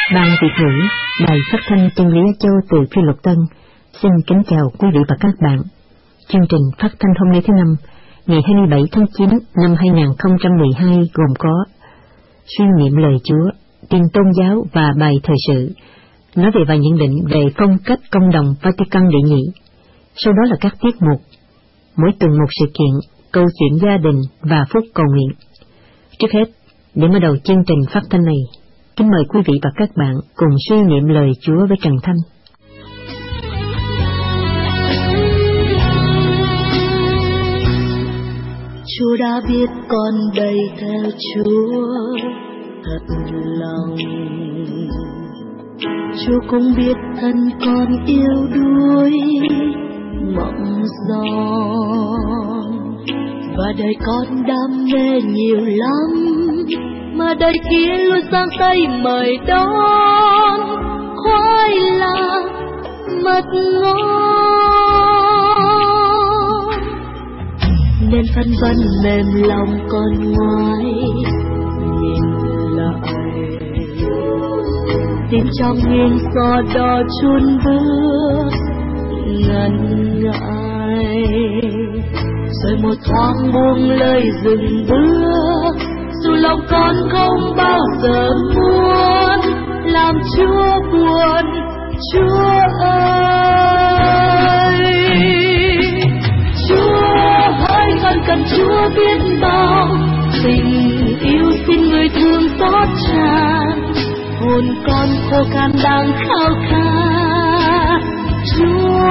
Ban Việt ngữ, Đài Phát thanh Chân lý Á Châu từ Phi Luật Tân xin kính chào quý vị và các bạn. Chương trình phát thanh hôm nay thứ Năm, ngày 27 tháng 9 năm 2012 gồm có suy niệm lời Chúa, tin tôn giáo và bài thời sự, nói về vài nhận định về phong cách công đồng Vatican đệ nhị. Sau đó là các tiết mục, mỗi tuần một sự kiện, câu chuyện gia đình và phút cầu nguyện. Trước hết, để mở đầu chương trình phát thanh này, kính mời quý vị và các bạn cùng suy niệm lời Chúa với Trần Thanh. Chúa đã biết con đầy theo Chúa thật lòng, Chúa cũng biết thân con yếu đuối mộng giòn, và đời con đam mê nhiều lắm, mà đời kia luôn sang tay mời đón khoai lang mật ngon, nên phân vân mềm lòng con ngoái nhìn lại, tim trong nghiêng gió đỏ chun bước ngần ngại, rồi một thoáng buông lời dừng bước, dù lòng con không bao giờ muốn làm Chúa buồn. Chúa ơi, Chúa ơi, con cần Chúa biết bao, tình yêu xin người thương xót tràn, hồn con khô khan đang khao khát. Chúa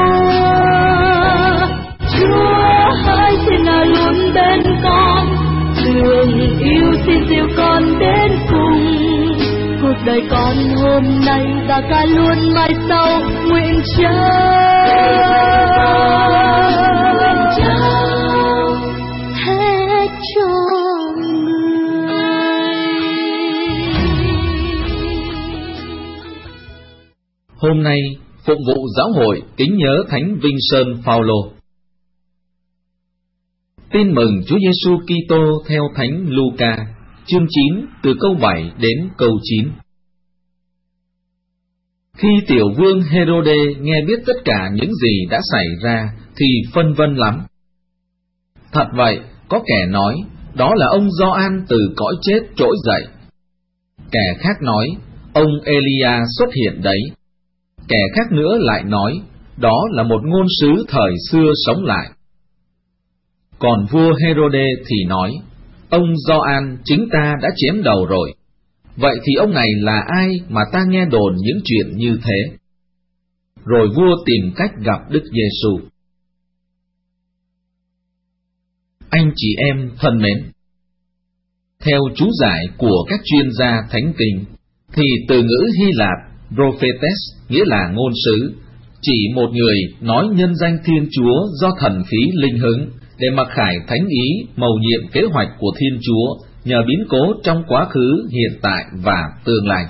ơi, xin nào luôn bên con, thương yêu xin dìu con đến cùng, cuộc đời con hôm nay và cả luôn mai sau nguyện trao hết cho người. Hôm nay phụng vụ giáo hội kính nhớ Thánh Vinh Sơn Phaolô. Tin mừng Chúa Giêsu Kitô theo Thánh Luca, chương 9 từ câu 7 đến câu 9. Khi tiểu vương Herode nghe biết tất cả những gì đã xảy ra thì phân vân lắm. Thật vậy, có kẻ nói đó là ông Gioan từ cõi chết trỗi dậy. Kẻ khác nói ông Elia xuất hiện đấy. Kẻ khác nữa lại nói đó là một ngôn sứ thời xưa sống lại. Còn vua Herode thì nói, ông Gioan chính ta đã chém đầu rồi. Vậy thì ông này là ai mà ta nghe đồn những chuyện như thế? Rồi vua tìm cách gặp Đức Giêsu. Anh chị em thân mến, theo chú giải của các chuyên gia thánh kinh, thì từ ngữ Hy Lạp prophetes nghĩa là ngôn sứ, chỉ một người nói nhân danh Thiên Chúa do thần khí linh hứng, để mặc khải thánh ý mầu nhiệm kế hoạch của Thiên Chúa nhờ biến cố trong quá khứ, hiện tại và tương lai.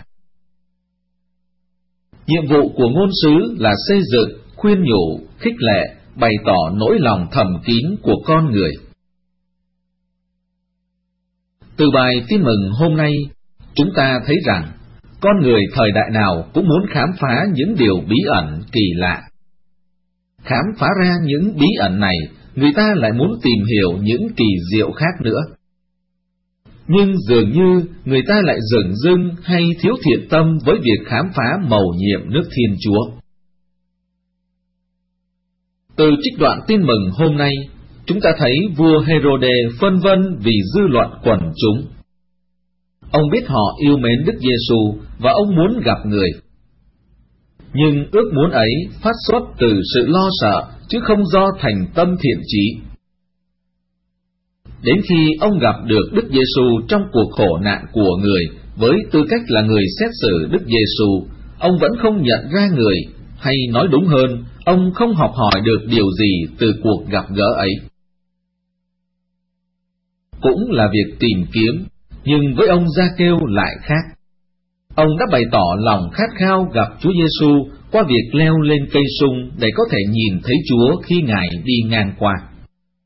Nhiệm vụ của ngôn sứ là xây dựng, khuyên nhủ, khích lệ, bày tỏ nỗi lòng thầm kín của con người. Từ bài tin mừng hôm nay, chúng ta thấy rằng con người thời đại nào cũng muốn khám phá những điều bí ẩn kỳ lạ. Khám phá ra những bí ẩn này, người ta lại muốn tìm hiểu những kỳ diệu khác nữa. Nhưng dường như người ta lại dửng dưng hay thiếu thiện tâm với việc khám phá mầu nhiệm nước Thiên Chúa. Từ trích đoạn tin mừng hôm nay, chúng ta thấy vua Herode phân vân vì dư luận quần chúng. Ông biết họ yêu mến Đức Giêsu và ông muốn gặp người. Nhưng ước muốn ấy phát xuất từ sự lo sợ, chứ không do thành tâm thiện chí. Đến khi ông gặp được Đức Giêsu trong cuộc khổ nạn của người, với tư cách là người xét xử Đức Giêsu, ông vẫn không nhận ra người, hay nói đúng hơn, ông không học hỏi được điều gì từ cuộc gặp gỡ ấy. Cũng là việc tìm kiếm, nhưng với ông Gia-kêu lại khác. Ông đã bày tỏ lòng khát khao gặp Chúa Giêsu qua việc leo lên cây sung để có thể nhìn thấy Chúa khi Ngài đi ngang qua.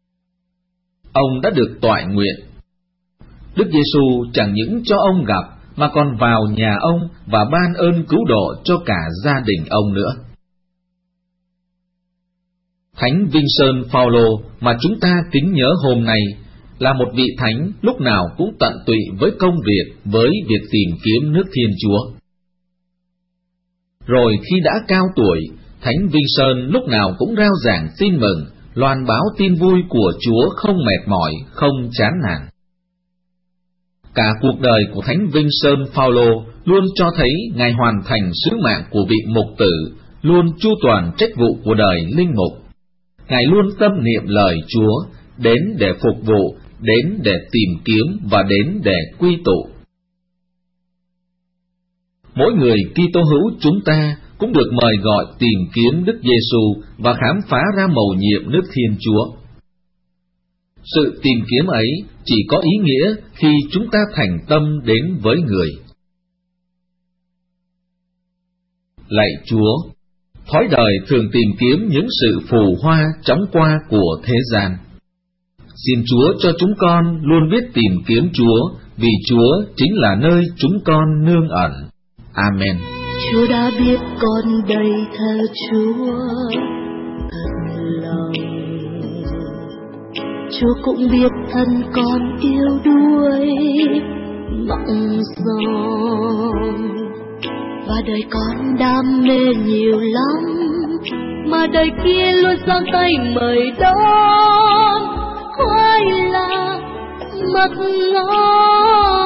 Ông đã được toại nguyện. Đức Giêsu chẳng những cho ông gặp mà còn vào nhà ông và ban ơn cứu độ cho cả gia đình ông nữa. Thánh Vincent Paulo mà chúng ta kính nhớ hôm nay là một vị thánh lúc nào cũng tận tụy với công việc, với việc tìm kiếm nước Thiên Chúa. Rồi khi đã cao tuổi, Thánh Vincent lúc nào cũng rao giảng tin mừng, loan báo tin vui của Chúa không mệt mỏi, không chán nản. Cả cuộc đời của Thánh Vincent Paulo luôn cho thấy Ngài hoàn thành sứ mạng của vị mục tử, luôn chu toàn trách vụ của đời linh mục. Ngài luôn tâm niệm lời Chúa, đến để phục vụ, đến để tìm kiếm và đến để quy tụ. Mỗi người Kitô hữu chúng ta cũng được mời gọi tìm kiếm Đức Giêsu và khám phá ra mầu nhiệm nước Thiên Chúa. Sự tìm kiếm ấy chỉ có ý nghĩa khi chúng ta thành tâm đến với người. Lạy Chúa, thói đời thường tìm kiếm những sự phù hoa chóng qua của thế gian. Xin Chúa cho chúng con luôn biết tìm kiếm Chúa, vì Chúa chính là nơi chúng con nương ẩn. Amen. Chúa đã biết con đầy theo Chúa thật lòng. Chúa cũng biết thân con yêu đuối mộng giòn, và đời con đam mê nhiều lắm, mà đời kia luôn giang tay mời đón. Khoai là mật ngon,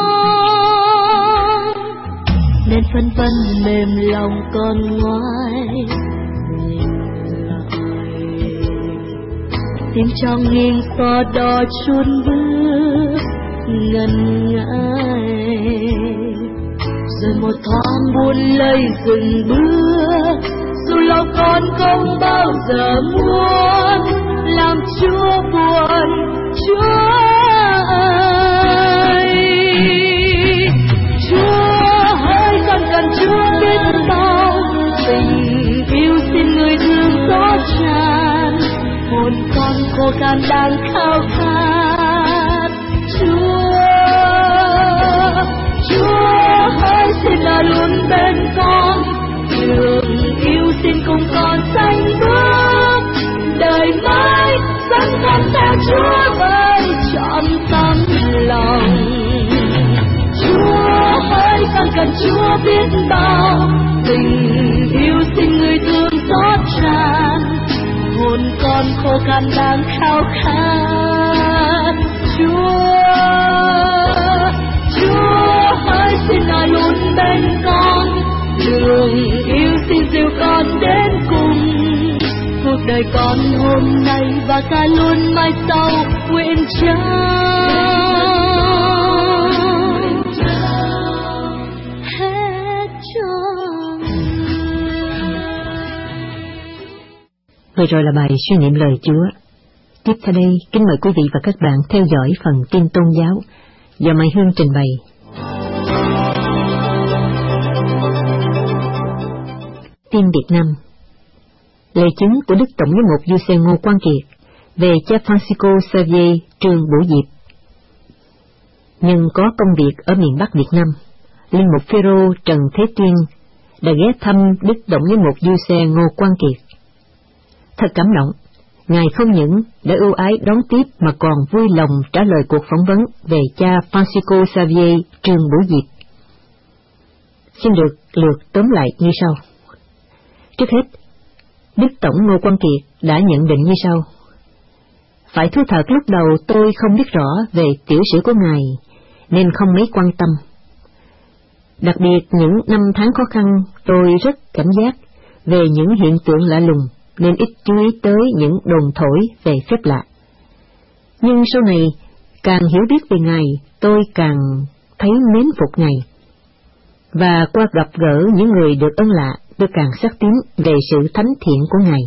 nên phân vân mềm lòng con ngoái nhìn lại, tim trong nghiêng so đo chun bước ngần ngại, rồi một thoáng buồn lây dừng bước, dù lòng con không bao giờ muốn làm Chúa buồn. Chúa ơi, Chúa hỡi, con cần Chúa biết bao, tình yêu xin người thương gió tràn, hồn con khô khan đang khao khát. Chúa hỡi, xin là luôn bên con, đường yêu xin cùng con sánh bước, đời mới dẫn con theo Chúa với trọn tâm lòng. Chúa hỡi, con cần Chúa biết bao, tình yêu xin người thương xót tràn, hồn con khô khan đang khao khát. Chúa hỡi, xin là luôn bên con, đường yêu xin dìu con đến cùng, cuộc đời con hôm nay và cả luôn mai sau nguyện trao hết cho. Vừa rồi là bài suy niệm lời Chúa. Tiếp theo đây, kính mời quý vị và các bạn theo dõi phần tin tôn giáo do Mai Hương trình bày. Tin Việt Nam. Lời chứng của Đức Tổng giám mục Giuse Ngô Quang Kiệt về cha Francisco Xavier Trương Bửu Diệp. Nhưng có công việc ở miền Bắc Việt Nam, linh mục Phêrô Trần Thế Tuyên đã ghé thăm Đức Tổng giám mục Giuse Ngô Quang Kiệt. Thật cảm động, Ngài không những đã ưu ái đón tiếp mà còn vui lòng trả lời cuộc phỏng vấn về cha Francisco Xavier Trương Bửu Diệp. Xin được lượt tóm lại như sau. Trước hết, Đức Tổng Ngô Quang Kiệt đã nhận định như sau. Phải thú thật lúc đầu tôi không biết rõ về tiểu sử của Ngài, nên không mấy quan tâm. Đặc biệt những năm tháng khó khăn, tôi rất cảnh giác về những hiện tượng lạ lùng, nên ít chú ý tới những đồn thổi về phép lạ. Nhưng sau này, càng hiểu biết về Ngài, tôi càng thấy mến phục Ngài. Và qua gặp gỡ những người được ơn lạ, tôi càng xác tín về sự thánh thiện của Ngài.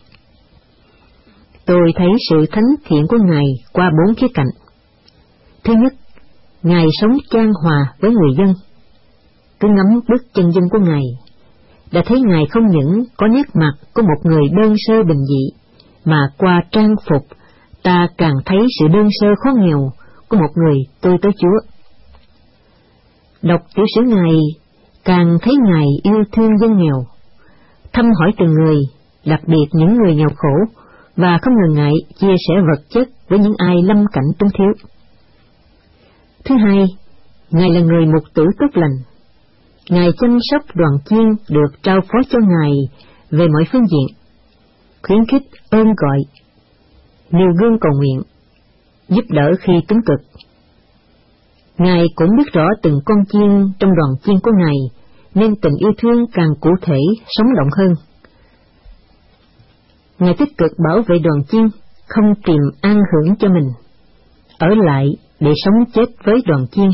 Tôi thấy sự thánh thiện của Ngài qua 4 khía cạnh. Thứ nhất, Ngài sống chan hòa với người dân. Cứ ngắm bước chân dung của Ngài, đã thấy Ngài không những có nét mặt của một người đơn sơ bình dị, mà qua trang phục ta càng thấy sự đơn sơ khó nghèo của một người tôi tới Chúa. Đọc tiểu sử Ngài càng thấy Ngài yêu thương dân nghèo, thăm hỏi từng người, đặc biệt những người nghèo khổ, và không ngần ngại chia sẻ vật chất với những ai lâm cảnh túng thiếu. Thứ hai, Ngài là người mục tử tốt lành. Ngài chăm sóc đoàn chiên được trao phó cho Ngài về mọi phương diện, khuyến khích, ơn gọi, nêu gương cầu nguyện, giúp đỡ khi túng cực. Ngài cũng biết rõ từng con chiên trong đoàn chiên của Ngài, nên tình yêu thương càng cụ thể, sống động hơn. Ngài tích cực bảo vệ đoàn chiên, không tìm an hưởng cho mình, ở lại để sống chết với đoàn chiên.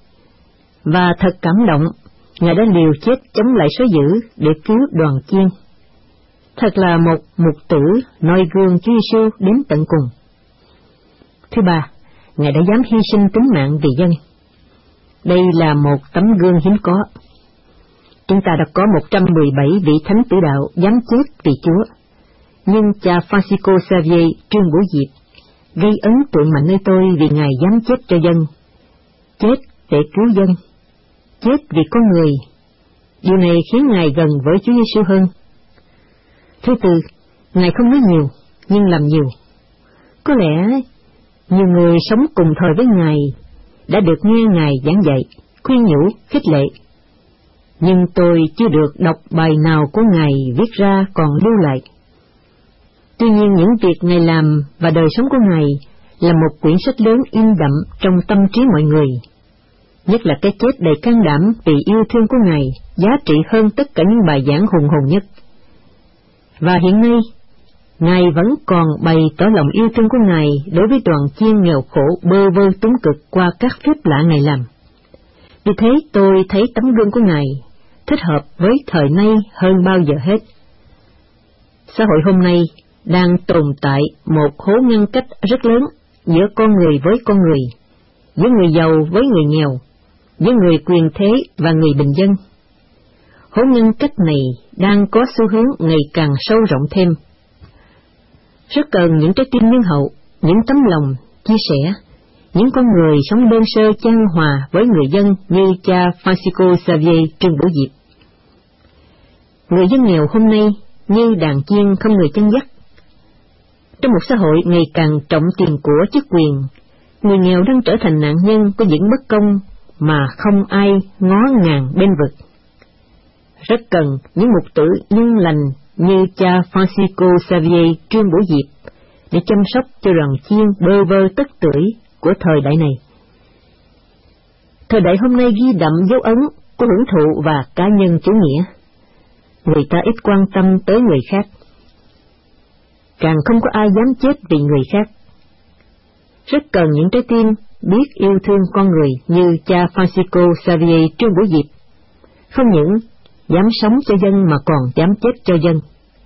Và thật cảm động, Ngài đã liều chết chống lại số dữ để cứu đoàn chiên. Thật là một mục tử noi gương Chúa Giêsu đến tận cùng. Thứ ba, Ngài đã dám hy sinh tính mạng vì dân. Đây là một tấm gương hiếm có. Chúng ta đã có 117 vị thánh tử đạo dám chết vì Chúa, nhưng cha Francisco Xavier Trương Bửu Diệp gây ấn tượng mạnh nơi tôi vì Ngài dám chết cho dân, chết để cứu dân, chết vì con người. Điều này khiến Ngài gần với Chúa Giêsu hơn. Thứ tư, Ngài không nói nhiều, nhưng làm nhiều. Có lẽ nhiều người sống cùng thời với Ngài đã được nghe Ngài giảng dạy, khuyên nhủ, khích lệ. Nhưng tôi chưa được đọc bài nào của Ngài viết ra còn lưu lại. Tuy nhiên những việc Ngài làm và đời sống của Ngài là một quyển sách lớn in đậm trong tâm trí mọi người. Nhất là cái chết đầy can đảm vì yêu thương của Ngài giá trị hơn tất cả những bài giảng hùng hồn nhất. Và hiện nay, Ngài vẫn còn bày tỏ lòng yêu thương của Ngài đối với đoàn chiên nghèo khổ bơ vơ túng cực qua các phép lạ Ngài làm. Vì thế tôi thấy tấm gương của Ngài thích hợp với thời nay hơn bao giờ hết. Xã hội hôm nay đang tồn tại một hố ngăn cách rất lớn giữa con người với con người, giữa người giàu với người nghèo, giữa người quyền thế và người bình dân. Hố ngăn cách này đang có xu hướng ngày càng sâu rộng thêm. Rất cần những trái tim nhân hậu, những tấm lòng chia sẻ, những con người sống đơn sơ chan hòa với người dân như cha Francisco Xavier Trương Bửu Diệp. Người dân nghèo hôm nay như đàn chiên không người chăn dắt. Trong một xã hội ngày càng trọng tiền của chức quyền, người nghèo đang trở thành nạn nhân của những bất công mà không ai ngó ngàng bên vực. Rất cần những mục tử nhân lành như cha Francisco Xavier Trương Bửu Diệp để chăm sóc cho đoàn chiên bơ vơ tất tưởi của thời đại này. Thời đại hôm nay ghi đậm dấu ấn của hưởng thụ và cá nhân chủ nghĩa. Người ta ít quan tâm tới người khác, càng không có ai dám chết vì người khác. Rất cần những trái tim biết yêu thương con người như cha Francisco Xavier Trương Bửu Diệp, không những dám sống cho dân mà còn dám chết cho dân.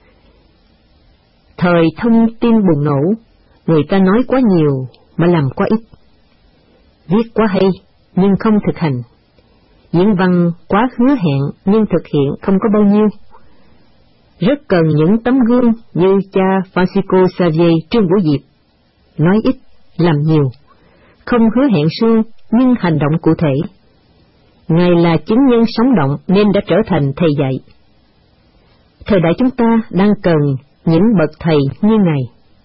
Thời thông tin bùng nổ, người ta nói quá nhiều mà làm quá ít, viết quá hay nhưng không thực hành, diễn văn quá hứa hẹn nhưng thực hiện không có bao nhiêu. Rất cần những tấm gương như cha Francisco Xavier Trương Bửu Diệp, nói ít, làm nhiều, không hứa hẹn suông nhưng hành động cụ thể. Ngài là chứng nhân sống động nên đã trở thành thầy dạy. Thời đại chúng ta đang cần những bậc thầy như Ngài.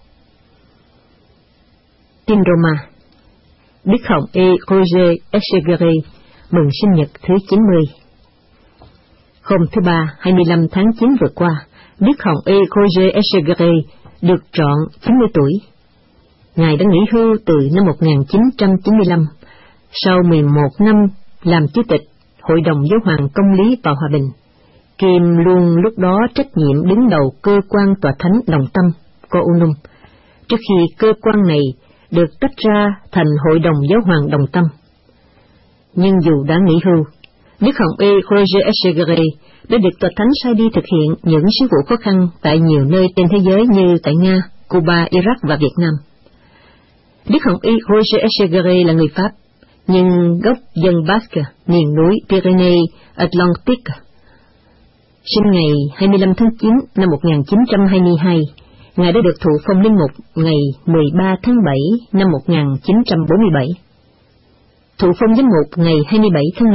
Tin Roma. Đức Hồng E. Roger Echegaray mừng sinh nhật thứ 90. Hôm thứ Ba, 25 tháng 9 vừa qua, Đức Hồng E. Roger Echegaray được trọn 90 tuổi. Ngài đã nghỉ hưu từ năm 1995, sau 11 năm làm Chủ tịch Hội đồng Giáo hoàng Công lý và Hòa bình, kiêm luôn lúc đó trách nhiệm đứng đầu cơ quan tòa thánh Đồng Tâm, Counum, trước khi cơ quan này được tách ra thành Hội đồng Giáo hoàng Đồng Tâm. Nhưng dù đã nghỉ hưu, Đức Hồng E. Roger Echegaray đã được tòa thánh sai đi thực hiện những sứ vụ khó khăn tại nhiều nơi trên thế giới như tại Nga, Cuba, Iraq và Việt Nam. Đức Hồng E. Roger Echegaray là người Pháp, nhưng gốc dân Basque, miền núi Pyrénées Atlantique. Sinh ngày 25 tháng 9 năm 1922, Ngài đã được thụ phong linh mục ngày 13 tháng 7 năm 1947. Thụ phong giám mục ngày 27 tháng 5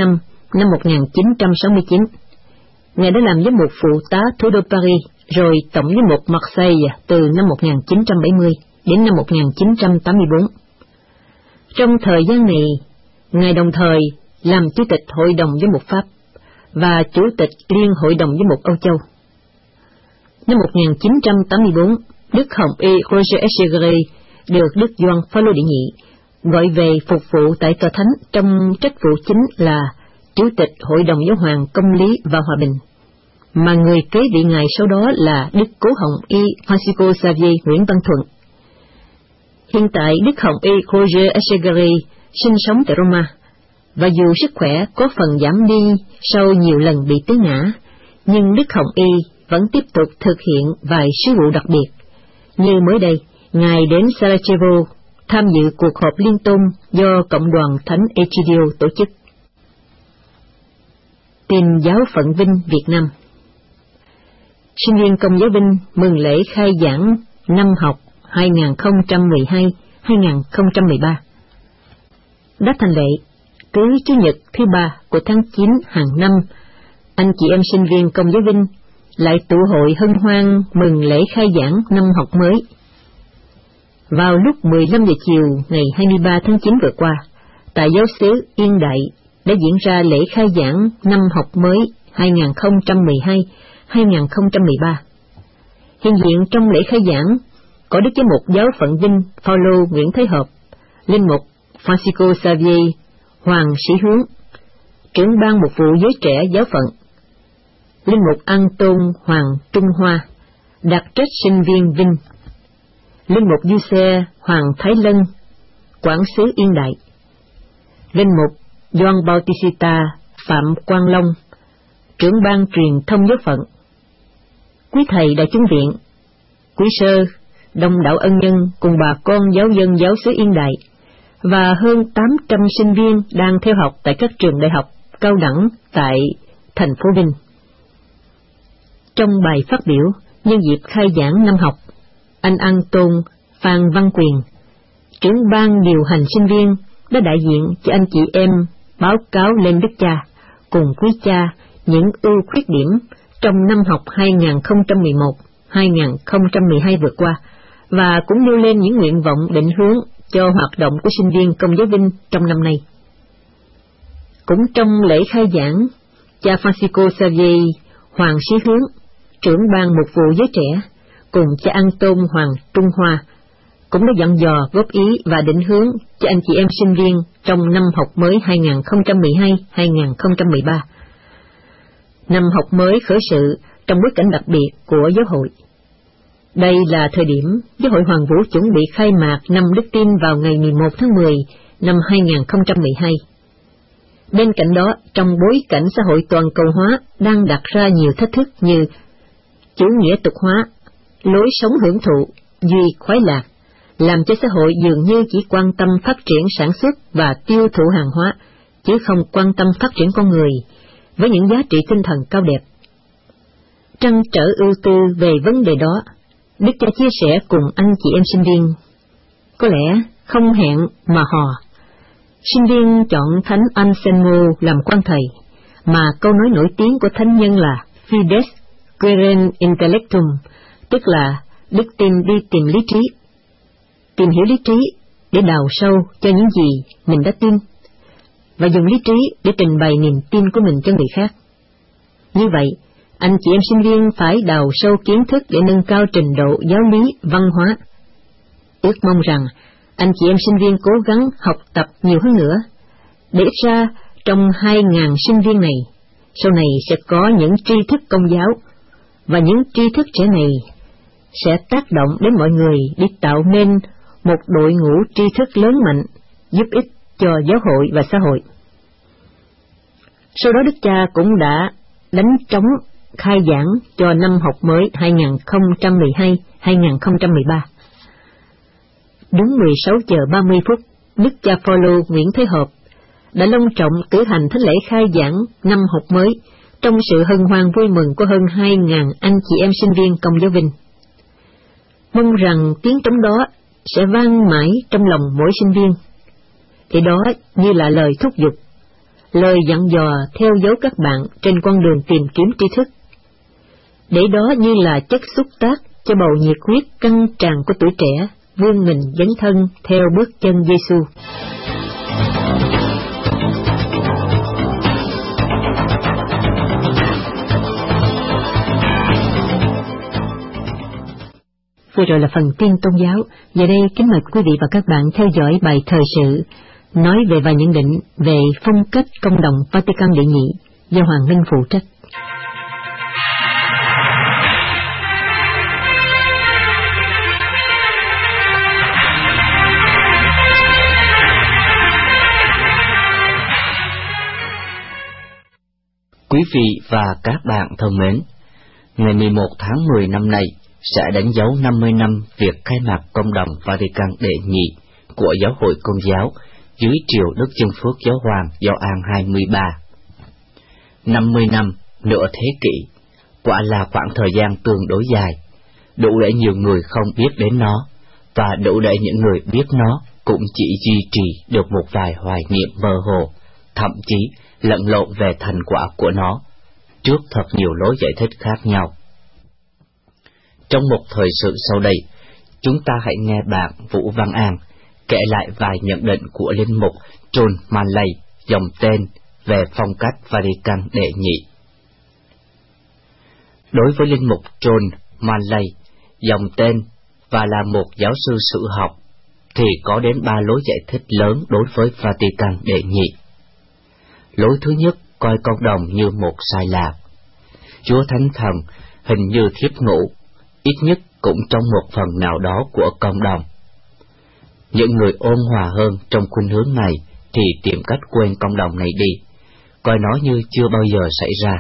năm 1969. Ngài đã làm giám mục phụ tá thủ đô Paris, rồi tổng giám mục Marseille từ năm 1970 đến năm 1984. Trong thời gian này, Ngài đồng thời làm Chủ tịch Hội đồng Giám mục Pháp và Chủ tịch Liên Hội đồng Giám mục Âu Châu. Năm 1984, Đức Hồng Y Roger Echegaray được Đức Gioan Phaolô đệ nhị gọi về phục vụ tại Tòa Thánh trong trách vụ chính là Chủ tịch Hội đồng Giáo hoàng Công lý và Hòa bình, mà người kế vị Ngài sau đó là Đức Cố Hồng Y Francisco Xavier Nguyễn Văn Thuận. Hiện tại Đức Hồng Y Roger Echegaray sinh sống tại Roma, và dù sức khỏe có phần giảm đi sau nhiều lần bị té ngã, nhưng Đức Hồng Y vẫn tiếp tục thực hiện vài sứ vụ đặc biệt, như mới đây, Ngài đến Sarajevo tham dự cuộc họp liên tôn do Cộng đoàn Thánh Egidio tổ chức. Tin giáo phận Vinh Việt Nam. Sinh viên Công giáo Vinh mừng lễ khai giảng năm học 2012-2013. Đã thành lệ, cứ Chủ nhật thứ 3 của tháng 9 hàng năm, anh chị em sinh viên Công giáo Vinh lại tụ hội hân hoan mừng lễ khai giảng năm học mới. Vào lúc 15 giờ chiều ngày 23 tháng 9 vừa qua, tại giáo xứ Yên Đại đã diễn ra lễ khai giảng năm học mới 2012-2013. Hiện diện trong lễ khai giảng có Đức Giám mục giáo phận Vinh Phaolô Nguyễn Thế Hợp, Linh mục Francisco Xavier Hoàng Sĩ Hướng, trưởng ban mục vụ giới trẻ giáo phận, Linh mục An Tôn Hoàng Trung Hoa, đặc trách sinh viên Vinh, Linh mục Du Xe Hoàng Thái Lân, quản xứ Yên Đại, Linh mục Gioan Bautista Phạm Quang Long, trưởng ban truyền thông giáo phận, quý thầy đại chúng viện, quý sơ, đông đảo ân nhân cùng bà con giáo dân giáo xứ Yên Đại và hơn 800 sinh viên đang theo học tại các trường đại học, cao đẳng tại thành phố Vinh. Trong bài phát biểu nhân dịp khai giảng năm học, anh An Tôn Phan Văn Quyền, trưởng ban điều hành sinh viên, đã đại diện cho anh chị em báo cáo lên Đức Cha cùng quý cha những ưu khuyết điểm trong năm học 2011-2012 vừa qua, và cũng nêu lên những nguyện vọng định hướng cho hoạt động của sinh viên Công giáo Vinh trong năm nay. Cũng trong lễ khai giảng, cha Francisco Xavier Hoàng Sĩ Hướng, trưởng ban mục vụ giới trẻ, cùng cha An Tôn Hoàng Trung Hoa cũng đã dặn dò góp ý và định hướng cho anh chị em sinh viên trong năm học mới 2012-2013. Năm học mới khởi sự trong bối cảnh đặc biệt của giáo hội. Đây là thời điểm Giáo hội Hoàn Vũ chuẩn bị khai mạc năm Đức Tin vào ngày 11 tháng 10 năm 2012. Bên cạnh đó, trong bối cảnh xã hội toàn cầu hóa đang đặt ra nhiều thách thức như chủ nghĩa tục hóa, lối sống hưởng thụ, duy khoái lạc, làm cho xã hội dường như chỉ quan tâm phát triển sản xuất và tiêu thụ hàng hóa, chứ không quan tâm phát triển con người, với những giá trị tinh thần cao đẹp. Trăn trở ưu tư về vấn đề đó, Đức Cha chia sẻ cùng anh chị em sinh viên. Có lẽ không hẹn mà hò, sinh viên chọn Thánh Anselmo làm quan thầy, mà câu nói nổi tiếng của thánh nhân là Fides Querens Intellectum, tức là đức tin đi tìm lý trí, tìm hiểu lý trí để đào sâu cho những gì mình đã tin, và dùng lý trí để trình bày niềm tin của mình cho người khác. Như vậy, anh chị em sinh viên phải đào sâu kiến thức để nâng cao trình độ giáo lý, văn hóa. Ước mong rằng anh chị em sinh viên cố gắng học tập nhiều hơn nữa, để ít ra trong 2.000 sinh viên này, sau này sẽ có những tri thức công giáo, và những tri thức trẻ này sẽ tác động đến mọi người để tạo nên một đội ngũ tri thức lớn mạnh, giúp ích cho giáo hội và xã hội. Sau đó Đức Cha cũng đã đánh trống khai giảng cho năm học mới 2012-2013. Đúng 16 giờ 30 phút, Đức Cha Phaolô Nguyễn Thế Hợp đã long trọng cử hành thánh lễ khai giảng năm học mới trong sự hân hoan vui mừng của hơn 2.000 anh chị em sinh viên Công giáo Vinh. Mong rằng tiếng trống đó sẽ vang mãi trong lòng mỗi sinh viên, thì đó như là lời thúc giục, lời dặn dò theo dấu các bạn trên con đường tìm kiếm tri thức, để đó như là chất xúc tác cho bầu nhiệt huyết căng tràn của tuổi trẻ vươn mình dấn thân theo bước chân Giêsu. Vừa rồi là phần tin tôn giáo. Giờ đây kính mời quý vị và các bạn theo dõi bài thời sự nói về và nhận định về phong cách công đồng Vatican đệ nhị do Hoàng Linh phụ trách. Quý vị và các bạn thân mến, ngày 11 tháng 10 năm nay sẽ đánh dấu 50 năm việc khai mạc công đồng Vatican đệ nhị của Giáo hội Công giáo dưới triều Đức Chân Phước Giáo hoàng Gioan 23. 50 năm, nửa thế kỷ, quả là khoảng thời gian tương đối dài, đủ để nhiều người không biết đến nó, và đủ để những người biết nó cũng chỉ duy trì được một vài hoài niệm mơ hồ, thậm chí lẫn lộn về thành quả của nó, trước thật nhiều lối giải thích khác nhau. Trong một thời sự sau đây, chúng ta hãy nghe bạn Vũ Văn An kể lại vài nhận định của linh mục John Manley, dòng tên về phong cách Vatican đệ nhị. Đối với linh mục John Manley, dòng tên và là một giáo sư sử học, thì có đến 3 lối giải thích lớn đối với Vatican đệ nhị. Lối thứ nhất coi cộng đồng như một sai lạc. Chúa Thánh Thần hình như thiếp ngủ, ít nhất cũng trong một phần nào đó của cộng đồng. Những người ôn hòa hơn trong khuynh hướng này thì tìm cách quên cộng đồng này đi, coi nó như chưa bao giờ xảy ra.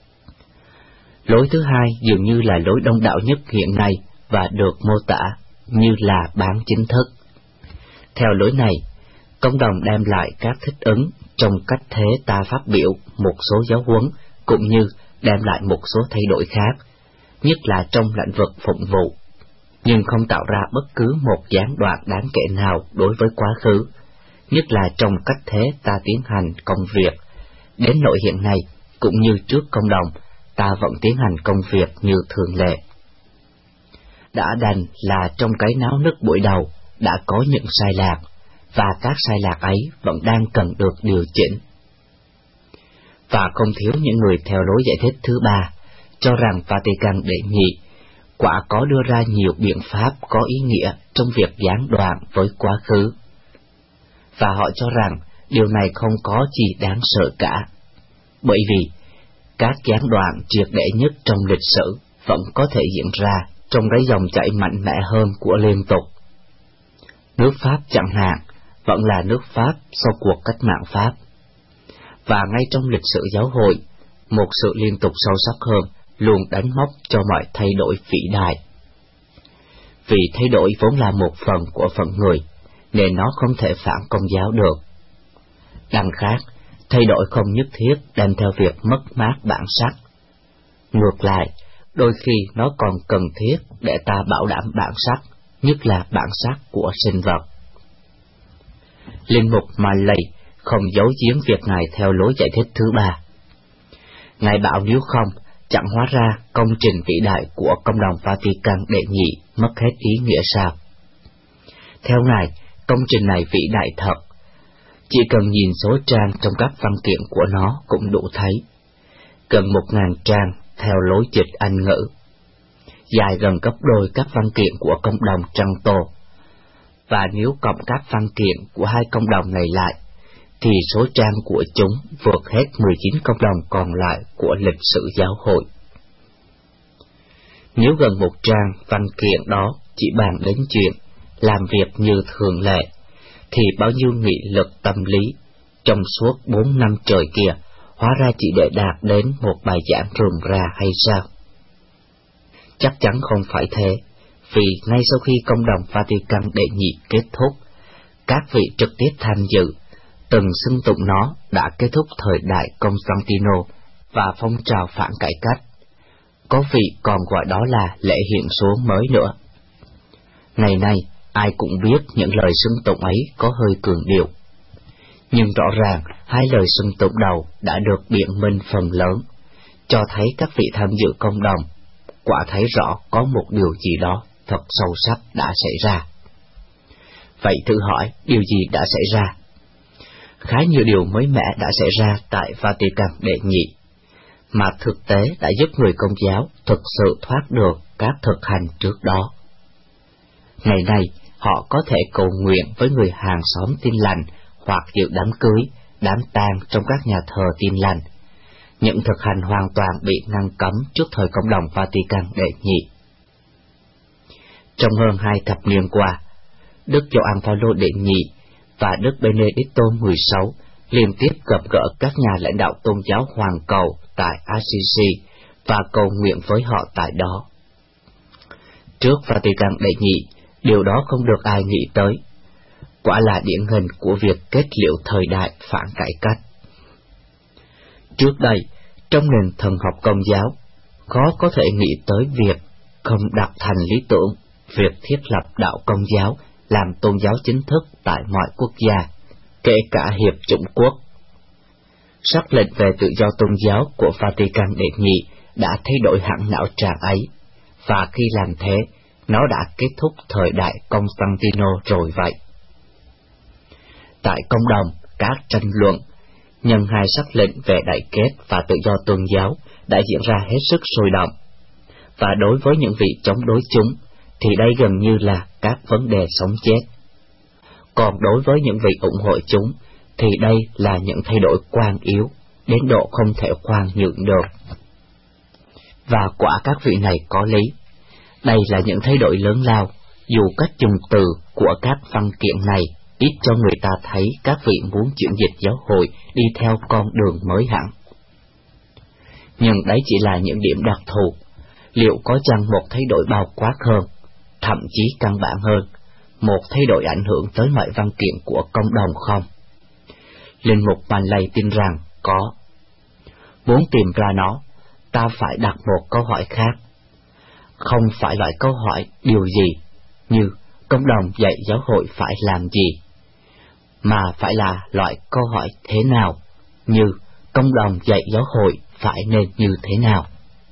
Lối thứ hai dường như là lối đông đạo nhất hiện nay và được mô tả như là bán chính thức. Theo lối này, cộng đồng đem lại các thích ứng trong cách thế ta phát biểu một số giáo huấn, cũng như đem lại một số thay đổi khác, nhất là trong lĩnh vực phụng vụ, nhưng không tạo ra bất cứ một gián đoạn đáng kể nào đối với quá khứ, nhất là trong cách thế ta tiến hành công việc. Đến nỗi hiện nay, cũng như trước công đồng, ta vẫn tiến hành công việc như thường lệ. Đã đành là trong cái náo nức buổi đầu đã có những sai lạc, và các sai lạc ấy vẫn đang cần được điều chỉnh. Và không thiếu những người theo lối giải thích thứ ba, cho rằng Vatican đệ nhị quả có đưa ra nhiều biện pháp có ý nghĩa trong việc gián đoạn với quá khứ. Và họ cho rằng điều này không có gì đáng sợ cả, bởi vì các gián đoạn triệt để nhất trong lịch sử vẫn có thể diễn ra trong cái dòng chảy mạnh mẽ hơn của liên tục. Nước Pháp chẳng hạn vẫn là nước Pháp sau cuộc cách mạng Pháp. Và ngay trong lịch sử giáo hội, một sự liên tục sâu sắc hơn luôn đánh mốc cho mọi thay đổi vĩ đại. Vì thay đổi vốn là một phần của phận người, nên nó không thể phản công giáo được. Đằng khác, thay đổi không nhất thiết đem theo việc mất mát bản sắc. Ngược lại, đôi khi nó còn cần thiết để ta bảo đảm bản sắc, nhất là bản sắc của sinh vật. Linh mục Manley không giấu giếm việc Ngài theo lối giải thích thứ ba. Ngài bảo nếu không, chẳng hóa ra công trình vĩ đại của công đồng Vatican đệ nhị mất hết ý nghĩa sao? Theo Ngài, công trình này vĩ đại thật. Chỉ cần nhìn số trang trong các văn kiện của nó cũng đủ thấy. Gần 1.000 trang theo lối dịch Anh ngữ, dài gần gấp đôi các văn kiện của công đồng Trento. Và nếu cộng các văn kiện của hai công đồng này lại, thì số trang của chúng vượt hết 19 công đồng còn lại của lịch sử giáo hội. Nếu gần 1 trang văn kiện đó chỉ bàn đến chuyện làm việc như thường lệ, thì bao nhiêu nghị lực tâm lý trong suốt 4 năm trời kia hóa ra chỉ để đạt đến một bài giảng rườm rà hay sao? Chắc chắn không phải thế, vì ngay sau khi công đồng Vatican đệ nhị kết thúc, các vị trực tiếp tham dự từng xưng tụng nó đã kết thúc thời đại Constantino và phong trào phản cải cách. Có vị còn gọi đó là lễ hiện số mới nữa. Ngày nay, ai cũng biết những lời xưng tụng ấy có hơi cường điệu. Nhưng rõ ràng hai lời xưng tụng đầu đã được biện minh phần lớn, cho thấy các vị tham dự công đồng quả thấy rõ có một điều gì đó thật sâu sắc đã xảy ra. Vậy thử hỏi, điều gì đã xảy ra? Khá nhiều điều mới mẻ đã xảy ra tại Vatican đệ nhị, mà thực tế đã giúp người Công giáo thực sự thoát được các thực hành trước đó. Ngày nay, họ có thể cầu nguyện với người hàng xóm Tin Lành hoặc dự đám cưới, đám tang trong các nhà thờ Tin Lành. Những thực hành hoàn toàn bị ngăn cấm trước thời Công đồng Vatican đệ nhị. Trong hơn 2 thập niên qua, Đức Gioan Phaolô đệ nhị và Đức Benedicto XVI liên tiếp gặp gỡ các nhà lãnh đạo tôn giáo hoàn cầu tại Assisi và cầu nguyện với họ tại đó. Trước Vatican đệ nhị, điều đó không được ai nghĩ tới. Quả là điển hình của việc kết liễu thời đại phản cải cách. Trước đây, trong nền thần học Công giáo, khó có thể nghĩ tới việc không đặt thành lý tưởng việc thiết lập đạo Công giáo làm tôn giáo chính thức tại mọi quốc gia, kể cả Hiệp chủng quốc. Sắc lệnh về tự do tôn giáo của Vatican đệ nhị đã thay đổi hẳn não trạng ấy, và khi làm thế, nó đã kết thúc thời đại Constantino rồi vậy. Tại công đồng, các tranh luận nhân hai sắc lệnh về đại kết và tự do tôn giáo đã diễn ra hết sức sôi động, và đối với những vị chống đối chúng, thì đây gần như là các vấn đề sống chết. Còn đối với những vị ủng hộ chúng, thì đây là những thay đổi quan yếu, đến độ không thể khoan nhượng được. Và quả các vị này có lý. Đây là những thay đổi lớn lao, dù cách dùng từ của các văn kiện này ít cho người ta thấy các vị muốn chuyển dịch giáo hội đi theo con đường mới hẳn. Nhưng đấy chỉ là những điểm đặc thù. Liệu có chăng một thay đổi bao quát hơn, thậm chí căn bản hơn, một thay đổi ảnh hưởng tới mọi văn kiện của công đồng không? Linh mục Manley tin rằng có. Muốn tìm ra nó, ta phải đặt một câu hỏi khác. Không phải loại câu hỏi điều gì, như công đồng dạy giáo hội phải làm gì, mà phải là loại câu hỏi thế nào, như công đồng dạy giáo hội phải nên như thế nào.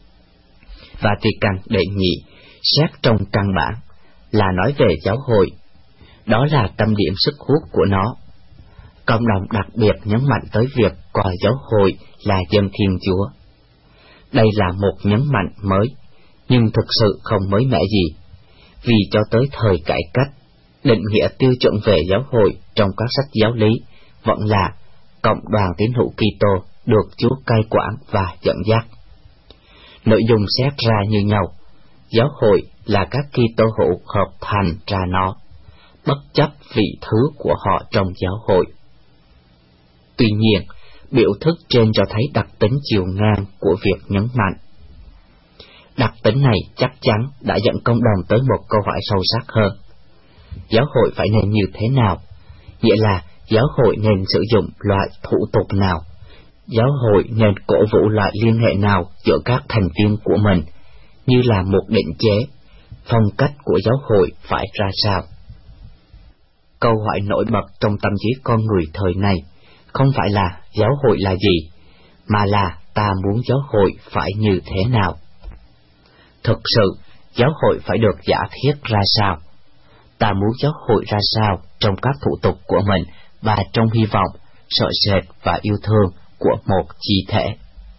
Vatican đệ nhị xét trong căn bản là nói về giáo hội, đó là tâm điểm sức hút của nó. Công đồng đặc biệt nhấn mạnh tới việc coi giáo hội là dân Thiên Chúa. Đây là một nhấn mạnh mới, nhưng thực sự không mới mẻ gì, vì cho tới thời cải cách, định nghĩa tiêu chuẩn về giáo hội trong các sách giáo lý vẫn là cộng đoàn tín hữu Kitô được Chúa cai quản và dẫn dắt. Nội dung xét ra như nhau, giáo hội là các Kitô hữu hợp thành ra nó, bất chấp vị thứ của họ trong giáo hội. Tuy nhiên, biểu thức trên cho thấy đặc tính chiều ngang của việc nhấn mạnh. Đặc tính này chắc chắn đã dẫn công đồng tới một câu hỏi sâu sắc hơn. Giáo hội phải nên như thế nào? Nghĩa là giáo hội nên sử dụng loại thủ tục nào? Giáo hội nên cổ vũ loại liên hệ nào giữa các thành viên của mình, như là một định chế? Phong cách của giáo hội phải ra sao? Câu hỏi nổi bật trong tâm trí con người thời này không phải là giáo hội là gì, mà là ta muốn giáo hội phải như thế nào? Thực sự, giáo hội phải được giả thiết ra sao? Ta muốn giáo hội ra sao trong các thủ tục của mình và trong hy vọng, sợ sệt và yêu thương của một chi thể?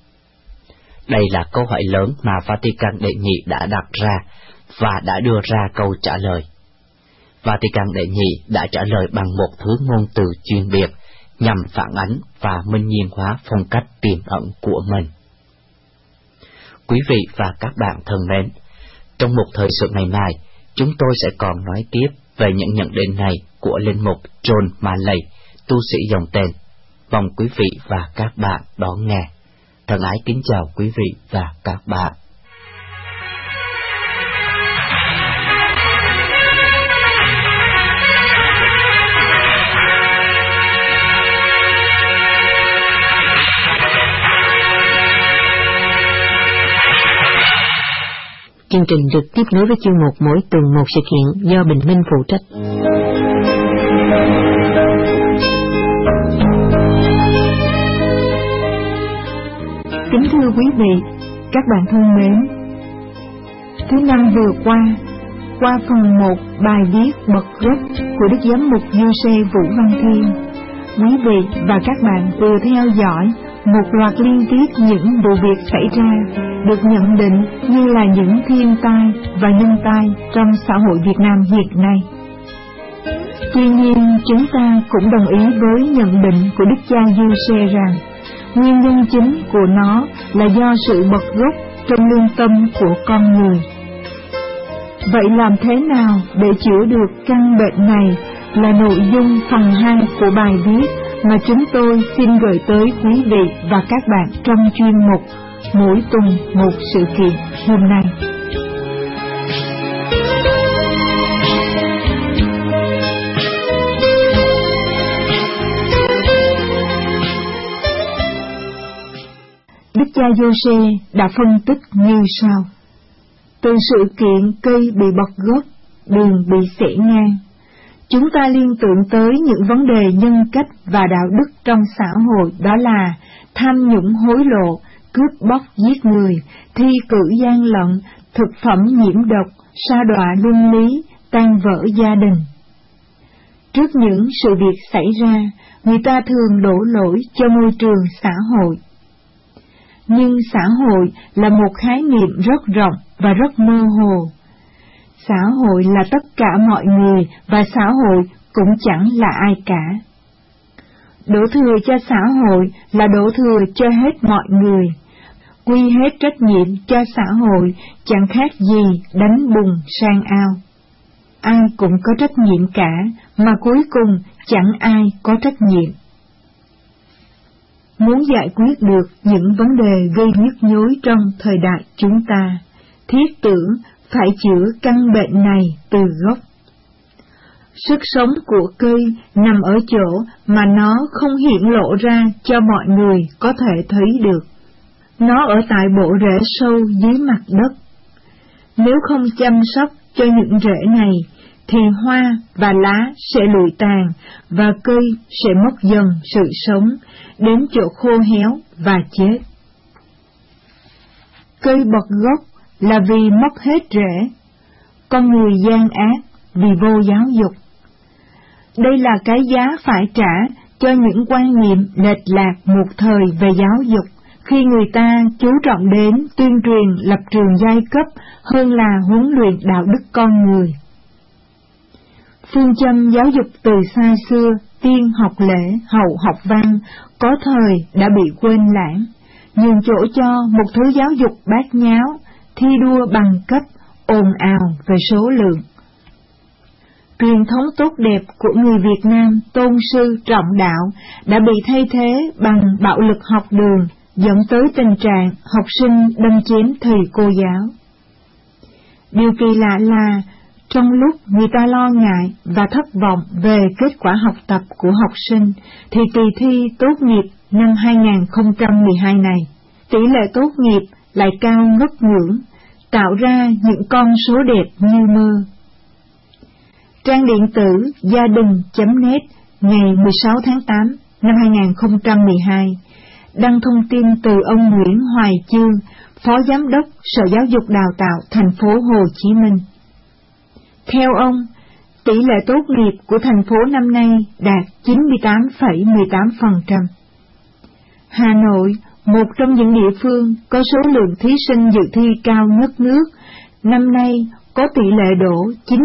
Đây là câu hỏi lớn mà Vatican đệ nhị đã đặt ra và đã đưa ra câu trả lời. Vatican đệ nhị đã trả lời bằng một thứ ngôn từ chuyên biệt nhằm phản ánh và minh nhiên hóa phong cách tiềm ẩn của mình. Quý vị và các bạn thân mến, trong một thời sự ngày mai, chúng tôi sẽ còn nói tiếp về những nhận định này của linh mục John Manley, tu sĩ dòng tên. Mong quý vị và các bạn đón nghe. Thân ái kính chào quý vị và các bạn. Chương trình được tiếp nối với chuyên mục mỗi tuần một sự kiện do Bình Minh phụ trách. Kính thưa quý vị, các bạn thân mến, thứ năm vừa qua phần 1 bài viết bật gốc của Đức Giám mục Giuse Vũ Văn Thiên, quý vị và các bạn vừa theo dõi một loạt liên tiếp những vụ việc xảy ra được nhận định như là những thiên tai và nhân tai trong xã hội Việt Nam hiện nay. Tuy nhiên, chúng ta cũng đồng ý với nhận định của Đức cha Giuse rằng nguyên nhân chính của nó là do sự bật gốc trong lương tâm của con người. Vậy làm thế nào để chữa được căn bệnh này là nội dung phần 2 của bài viết mà chúng tôi xin gửi tới quý vị và các bạn trong chuyên mục Mỗi tuần một sự kiện hôm nay. Đức cha Giuse đã phân tích như sau. Từ sự kiện cây bị bật gốc, đường bị xẻ ngang, chúng ta liên tưởng tới những vấn đề nhân cách và đạo đức trong xã hội, đó là tham nhũng hối lộ, cướp bóc giết người, thi cử gian lận, thực phẩm nhiễm độc, sa đọa luân lý, tan vỡ gia đình. Trước những sự việc xảy ra, người ta thường đổ lỗi cho môi trường xã hội. Nhưng xã hội là một khái niệm rất rộng và rất mơ hồ. Xã hội là tất cả mọi người và xã hội cũng chẳng là ai cả. Đổ thừa cho xã hội là đổ thừa cho hết mọi người. Quy hết trách nhiệm cho xã hội chẳng khác gì đánh bùn sang ao. Ai cũng có trách nhiệm cả, mà cuối cùng chẳng ai có trách nhiệm. Muốn giải quyết được những vấn đề gây nhức nhối trong thời đại chúng ta, thiết tưởng phải chữa căn bệnh này từ gốc. Sức sống của cây nằm ở chỗ mà nó không hiện lộ ra cho mọi người có thể thấy được. Nó ở tại bộ rễ sâu dưới mặt đất. Nếu không chăm sóc cho những rễ này, thì hoa và lá sẽ lụi tàn và cây sẽ mất dần sự sống, đến chỗ khô héo và chết. Cây bật gốc là vì mất hết rễ, con người gian ác vì vô giáo dục. Đây là cái giá phải trả cho những quan niệm lệch lạc một thời về giáo dục, khi người ta chú trọng đến tuyên truyền lập trường giai cấp hơn là huấn luyện đạo đức con người. Phương châm giáo dục từ xa xưa, tiên học lễ, hậu học văn, có thời đã bị quên lãng, nhường chỗ cho một thứ giáo dục bát nháo, thi đua bằng cấp, ồn ào về số lượng. Truyền thống tốt đẹp của người Việt Nam tôn sư trọng đạo đã bị thay thế bằng bạo lực học đường, dẫn tới tình trạng học sinh đâm chém thầy cô giáo. Điều kỳ lạ là trong lúc người ta lo ngại và thất vọng về kết quả học tập của học sinh, thì kỳ thi tốt nghiệp năm 2012 này, tỷ lệ tốt nghiệp lại cao ngất ngưỡng, tạo ra những con số đẹp như mơ. Trang điện tử gia đình.net ngày 16 tháng 8 năm 2012 đăng thông tin từ ông Nguyễn Hoài Chương, Phó Giám đốc Sở Giáo dục Đào tạo thành phố Hồ Chí Minh. Theo ông, tỷ lệ tốt nghiệp của thành phố năm nay đạt 98,18%. Hà Nội, một trong những địa phương có số lượng thí sinh dự thi cao nhất nước, năm nay có tỷ lệ đỗ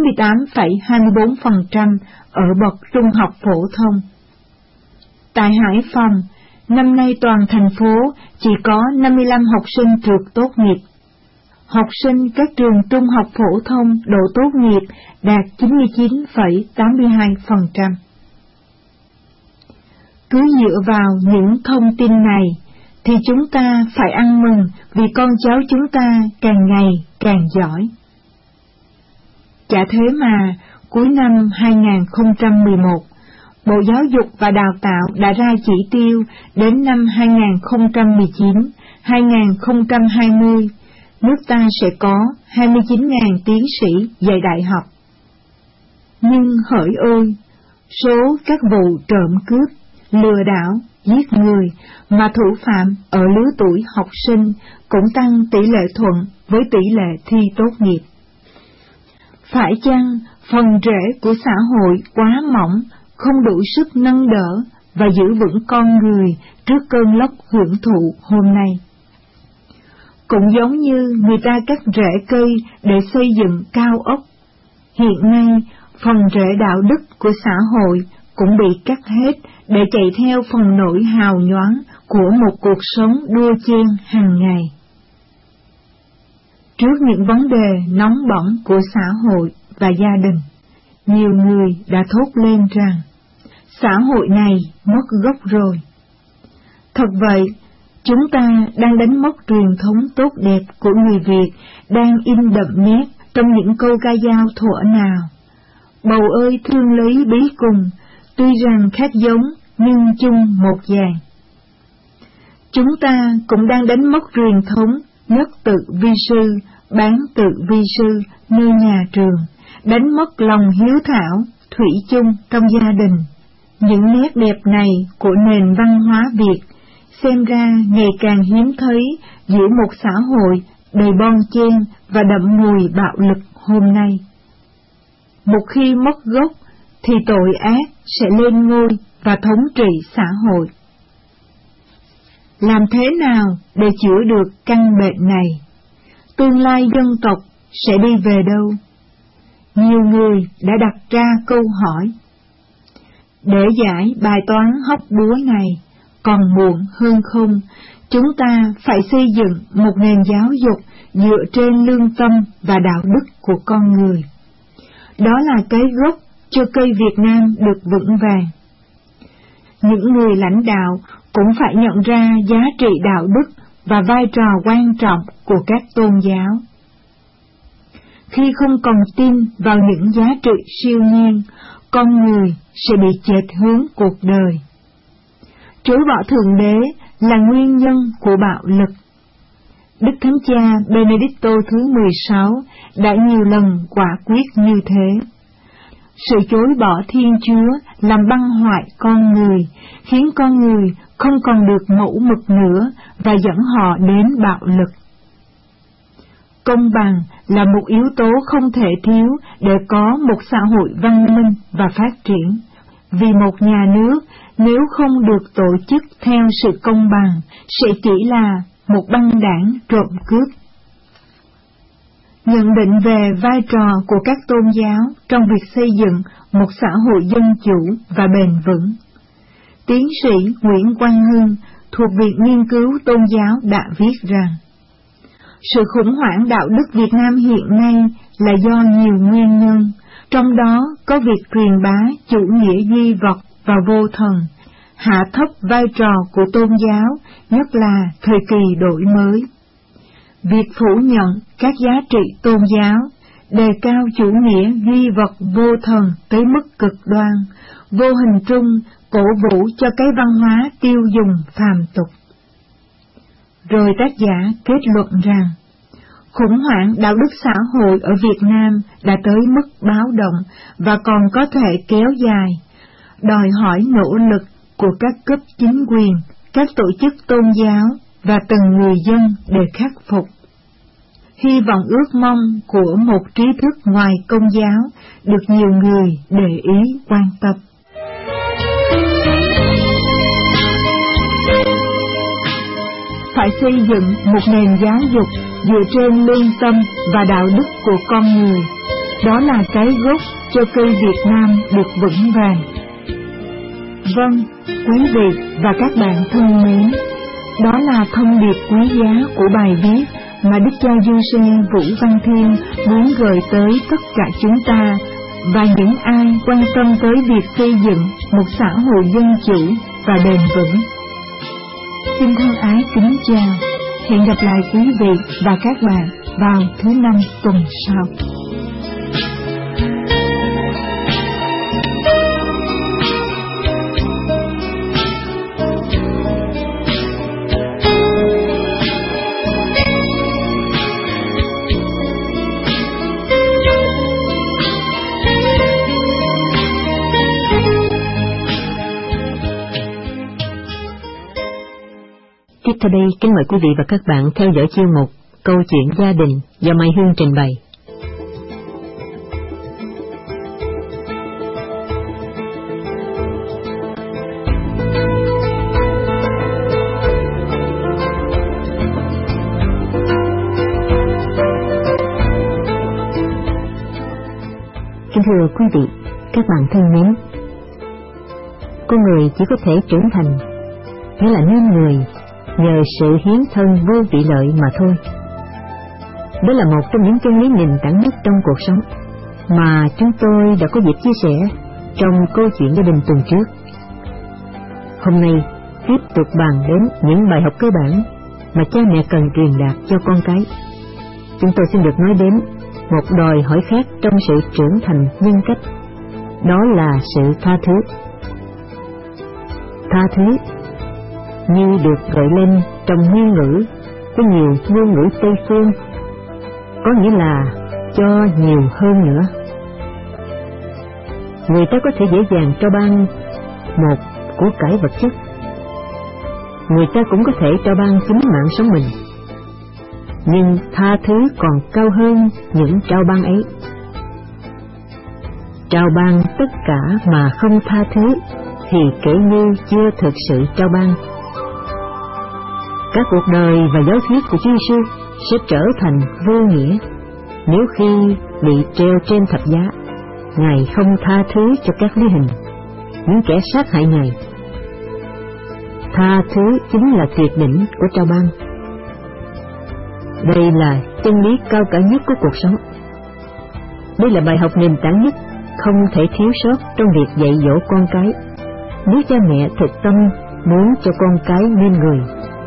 98,24% ở bậc trung học phổ thông. Tại Hải Phòng, năm nay toàn thành phố chỉ có 55 học sinh trượt tốt nghiệp. Học sinh các trường trung học phổ thông đỗ tốt nghiệp đạt 99,82%. Cứ dựa vào những thông tin này, thì chúng ta phải ăn mừng vì con cháu chúng ta càng ngày càng giỏi. Chả thế mà, cuối năm 2011, Bộ Giáo dục và Đào tạo đã ra chỉ tiêu đến năm 2019-2020, nước ta sẽ có 29.000 tiến sĩ dạy đại học. Nhưng hỡi ôi, số các vụ trộm cướp, lừa đảo, giết người, mà thủ phạm ở lứa tuổi học sinh cũng tăng tỷ lệ thuận với tỷ lệ thi tốt nghiệp. Phải chăng phần rễ của xã hội quá mỏng, không đủ sức nâng đỡ và giữ vững con người trước cơn lốc hưởng thụ hôm nay? Cũng giống như người ta cắt rễ cây để xây dựng cao ốc, hiện nay phần rễ đạo đức của xã hội cũng bị cắt hết để chạy theo phần nổi hào nhoáng của một cuộc sống đua chen hàng ngày. Trước những vấn đề nóng bỏng của xã hội và gia đình, nhiều người đã thốt lên rằng xã hội này mất gốc rồi. Thật vậy, chúng ta đang đánh mất truyền thống tốt đẹp của người Việt đang in đậm nét trong những câu ca dao thuở nào. Bầu ơi thương lấy bí cùng, tuy rằng khác giống nhưng chung một dàn. Chúng ta cũng đang đánh mất truyền thống nhất tự vi sư, bán tự vi sư nơi nhà trường, đánh mất lòng hiếu thảo, thủy chung trong gia đình. Những nét đẹp này của nền văn hóa Việt xem ra ngày càng hiếm thấy giữa một xã hội đầy bon chen và đậm mùi bạo lực hôm nay. Một khi mất gốc thì tội ác sẽ lên ngôi và thống trị xã hội. Làm thế nào để chữa được căn bệnh này? Tương lai dân tộc sẽ đi về đâu? Nhiều người đã đặt ra câu hỏi. Để giải bài toán hóc búa này, còn muộn hơn không, chúng ta phải xây dựng một nền giáo dục dựa trên lương tâm và đạo đức của con người. Đó là cái gốc cho cây Việt Nam được vững vàng. Những người lãnh đạo cũng phải nhận ra giá trị đạo đức và vai trò quan trọng của các tôn giáo. Khi không còn tin vào những giá trị siêu nhiên, con người sẽ bị chệch hướng cuộc đời. Chối bỏ Thượng Đế là nguyên nhân của bạo lực. Đức Thánh Cha Benedicto thứ 16 đã nhiều lần quả quyết như thế. Sự chối bỏ Thiên Chúa làm băng hoại con người, khiến con người không còn được mẫu mực nữa và dẫn họ đến bạo lực. Công bằng là một yếu tố không thể thiếu để có một xã hội văn minh và phát triển, vì một nhà nước nếu không được tổ chức theo sự công bằng sẽ chỉ là một băng đảng trộm cướp. Nhận định về vai trò của các tôn giáo trong việc xây dựng một xã hội dân chủ và bền vững, tiến sĩ Nguyễn Quang Hưng thuộc Viện Nghiên cứu Tôn giáo đã viết rằng, sự khủng hoảng đạo đức Việt Nam hiện nay là do nhiều nguyên nhân, trong đó có việc truyền bá chủ nghĩa duy vật và vô thần, hạ thấp vai trò của tôn giáo, nhất là thời kỳ đổi mới. Việc phủ nhận các giá trị tôn giáo, đề cao chủ nghĩa duy vật vô thần tới mức cực đoan, vô hình trung cổ vũ cho cái văn hóa tiêu dùng phàm tục. Rồi tác giả kết luận rằng, khủng hoảng đạo đức xã hội ở Việt Nam đã tới mức báo động và còn có thể kéo dài, đòi hỏi nỗ lực của các cấp chính quyền, các tổ chức tôn giáo và từng người dân để khắc phục. Hy vọng ước mong của một trí thức ngoài Công giáo được nhiều người để ý quan tâm. Phải xây dựng một nền giáo dục dựa trên lương tâm và đạo đức của con người. Đó là cái gốc cho cây Việt Nam được vững vàng. Vâng, quý vị và các bạn thân mến, đó là thông điệp quý giá của bài viết mà Đức Cha Du Sinh Vũ Văn Thiên muốn gửi tới tất cả chúng ta và những ai quan tâm tới việc xây dựng một xã hội dân chủ và bền vững. Xin thân ái kính chào, hẹn gặp lại quý vị và các bạn vào thứ Năm tuần sau. theo đây, kính mời quý vị và các bạn theo dõi chuyên mục Câu chuyện gia đình do Mai Hương trình bày. Kính thưa quý vị, các bạn thân mến, con người chỉ có thể trưởng thành, nghĩa là nên người, nhờ sự hiến thân vô vị lợi mà thôi. Đó là một trong những chân lý nền tảng nhất trong cuộc sống mà chúng tôi đã có dịp chia sẻ trong câu chuyện gia đình tuần trước. Hôm nay tiếp tục bàn đến những bài học cơ bản mà cha mẹ cần truyền đạt cho con cái. Chúng tôi xin được nói đến một đòi hỏi khác trong sự trưởng thành nhân cách, đó là sự tha thứ. Tha thứ như được gợi lên trong nguyên ngữ có nhiều ngôn ngữ Tây phương, có nghĩa là cho nhiều hơn nữa. Người ta có thể dễ dàng cho ban một của cải vật chất, người ta cũng có thể cho ban chính mạng sống mình, nhưng tha thứ còn cao hơn những trao ban ấy. Trao ban tất cả mà không tha thứ thì kể như chưa thực sự trao ban. Các cuộc đời và giáo thuyết của Chúa Giêsu sẽ trở thành vô nghĩa nếu khi bị treo trên thập giá, Ngài không tha thứ cho các lý hình, những kẻ sát hại Ngài. Tha thứ chính là tuyệt đỉnh của trao ban. Đây là chân lý cao cả nhất của cuộc sống. Đây là bài học nền tảng nhất không thể thiếu sót trong việc dạy dỗ con cái, nếu cha mẹ thực tâm muốn cho con cái nên người.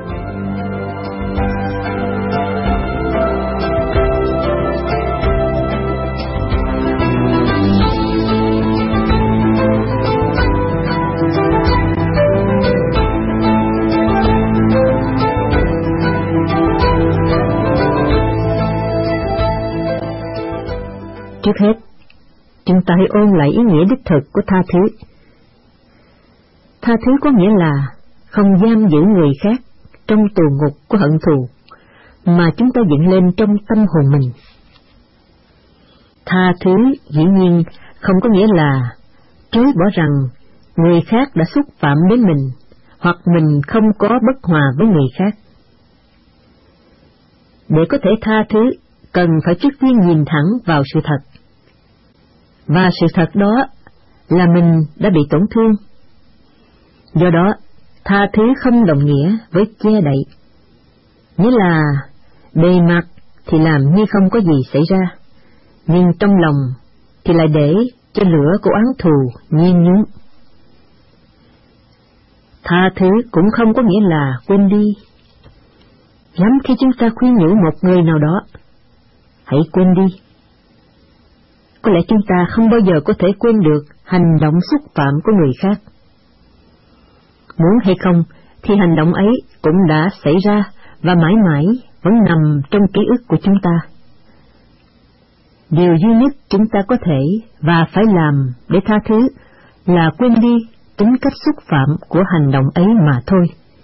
Trước hết, chúng ta hãy ôn lại ý nghĩa đích thực của tha thứ. Tha thứ có nghĩa là không giam giữ người khác trong tù ngục của hận thù mà chúng ta dựng lên trong tâm hồn mình. Tha thứ dĩ nhiên không có nghĩa là chối bỏ rằng người khác đã xúc phạm đến mình hoặc mình không có bất hòa với người khác. Để có thể tha thứ, cần phải trước tiên nhìn thẳng vào sự thật. Và sự thật đó là mình đã bị tổn thương. Do đó, tha thứ không đồng nghĩa với che đậy. Nghĩa là bề mặt thì làm như không có gì xảy ra, nhưng trong lòng thì lại để cho lửa của oán thù nhiên nhúng. Tha thứ cũng không có nghĩa là quên đi. Lắm khi chúng ta khuyên nhủ một người nào đó, hãy quên đi. Có lẽ chúng ta không bao giờ có thể quên được hành động xúc phạm của người khác. Muốn hay không thì hành động ấy cũng đã xảy ra và mãi mãi vẫn nằm trong ký ức của chúng ta. Điều duy nhất chúng ta có thể và phải làm để tha thứ là quên đi tính cách xúc phạm của hành động ấy mà thôi.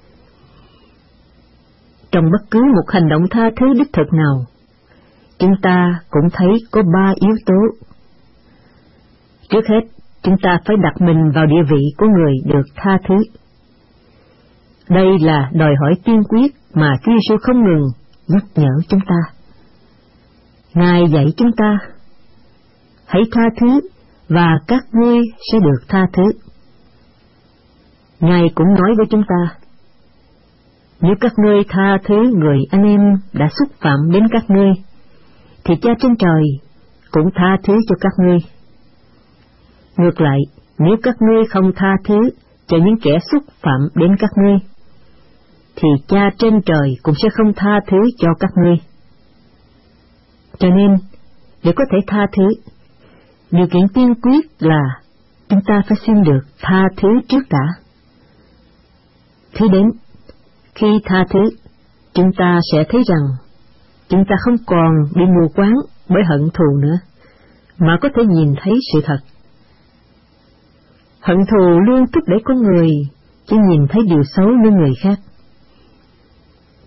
Trong bất cứ một hành động tha thứ đích thực nào, chúng ta cũng thấy có 3 yếu tố. Trước hết, chúng ta phải đặt mình vào địa vị của người được tha thứ. Đây là đòi hỏi tiên quyết mà Chúa Giêsu không ngừng nhắc nhở chúng ta. Ngài dạy chúng ta, hãy tha thứ và các ngươi sẽ được tha thứ. Ngài cũng nói với chúng ta, nếu các ngươi tha thứ người anh em đã xúc phạm đến các ngươi, thì Cha trên trời cũng tha thứ cho các ngươi. Ngược lại, nếu các ngươi không tha thứ cho những kẻ xúc phạm đến các ngươi, thì Cha trên trời cũng sẽ không tha thứ cho các ngươi. Cho nên, để có thể tha thứ, điều kiện tiên quyết là chúng ta phải xin được tha thứ trước đã. Thứ đến, khi tha thứ, chúng ta sẽ thấy rằng chúng ta không còn bị mù quáng bởi hận thù nữa, mà có thể nhìn thấy sự thật. Hận thù luôn thúc đẩy con người chỉ nhìn thấy điều xấu nơi người khác.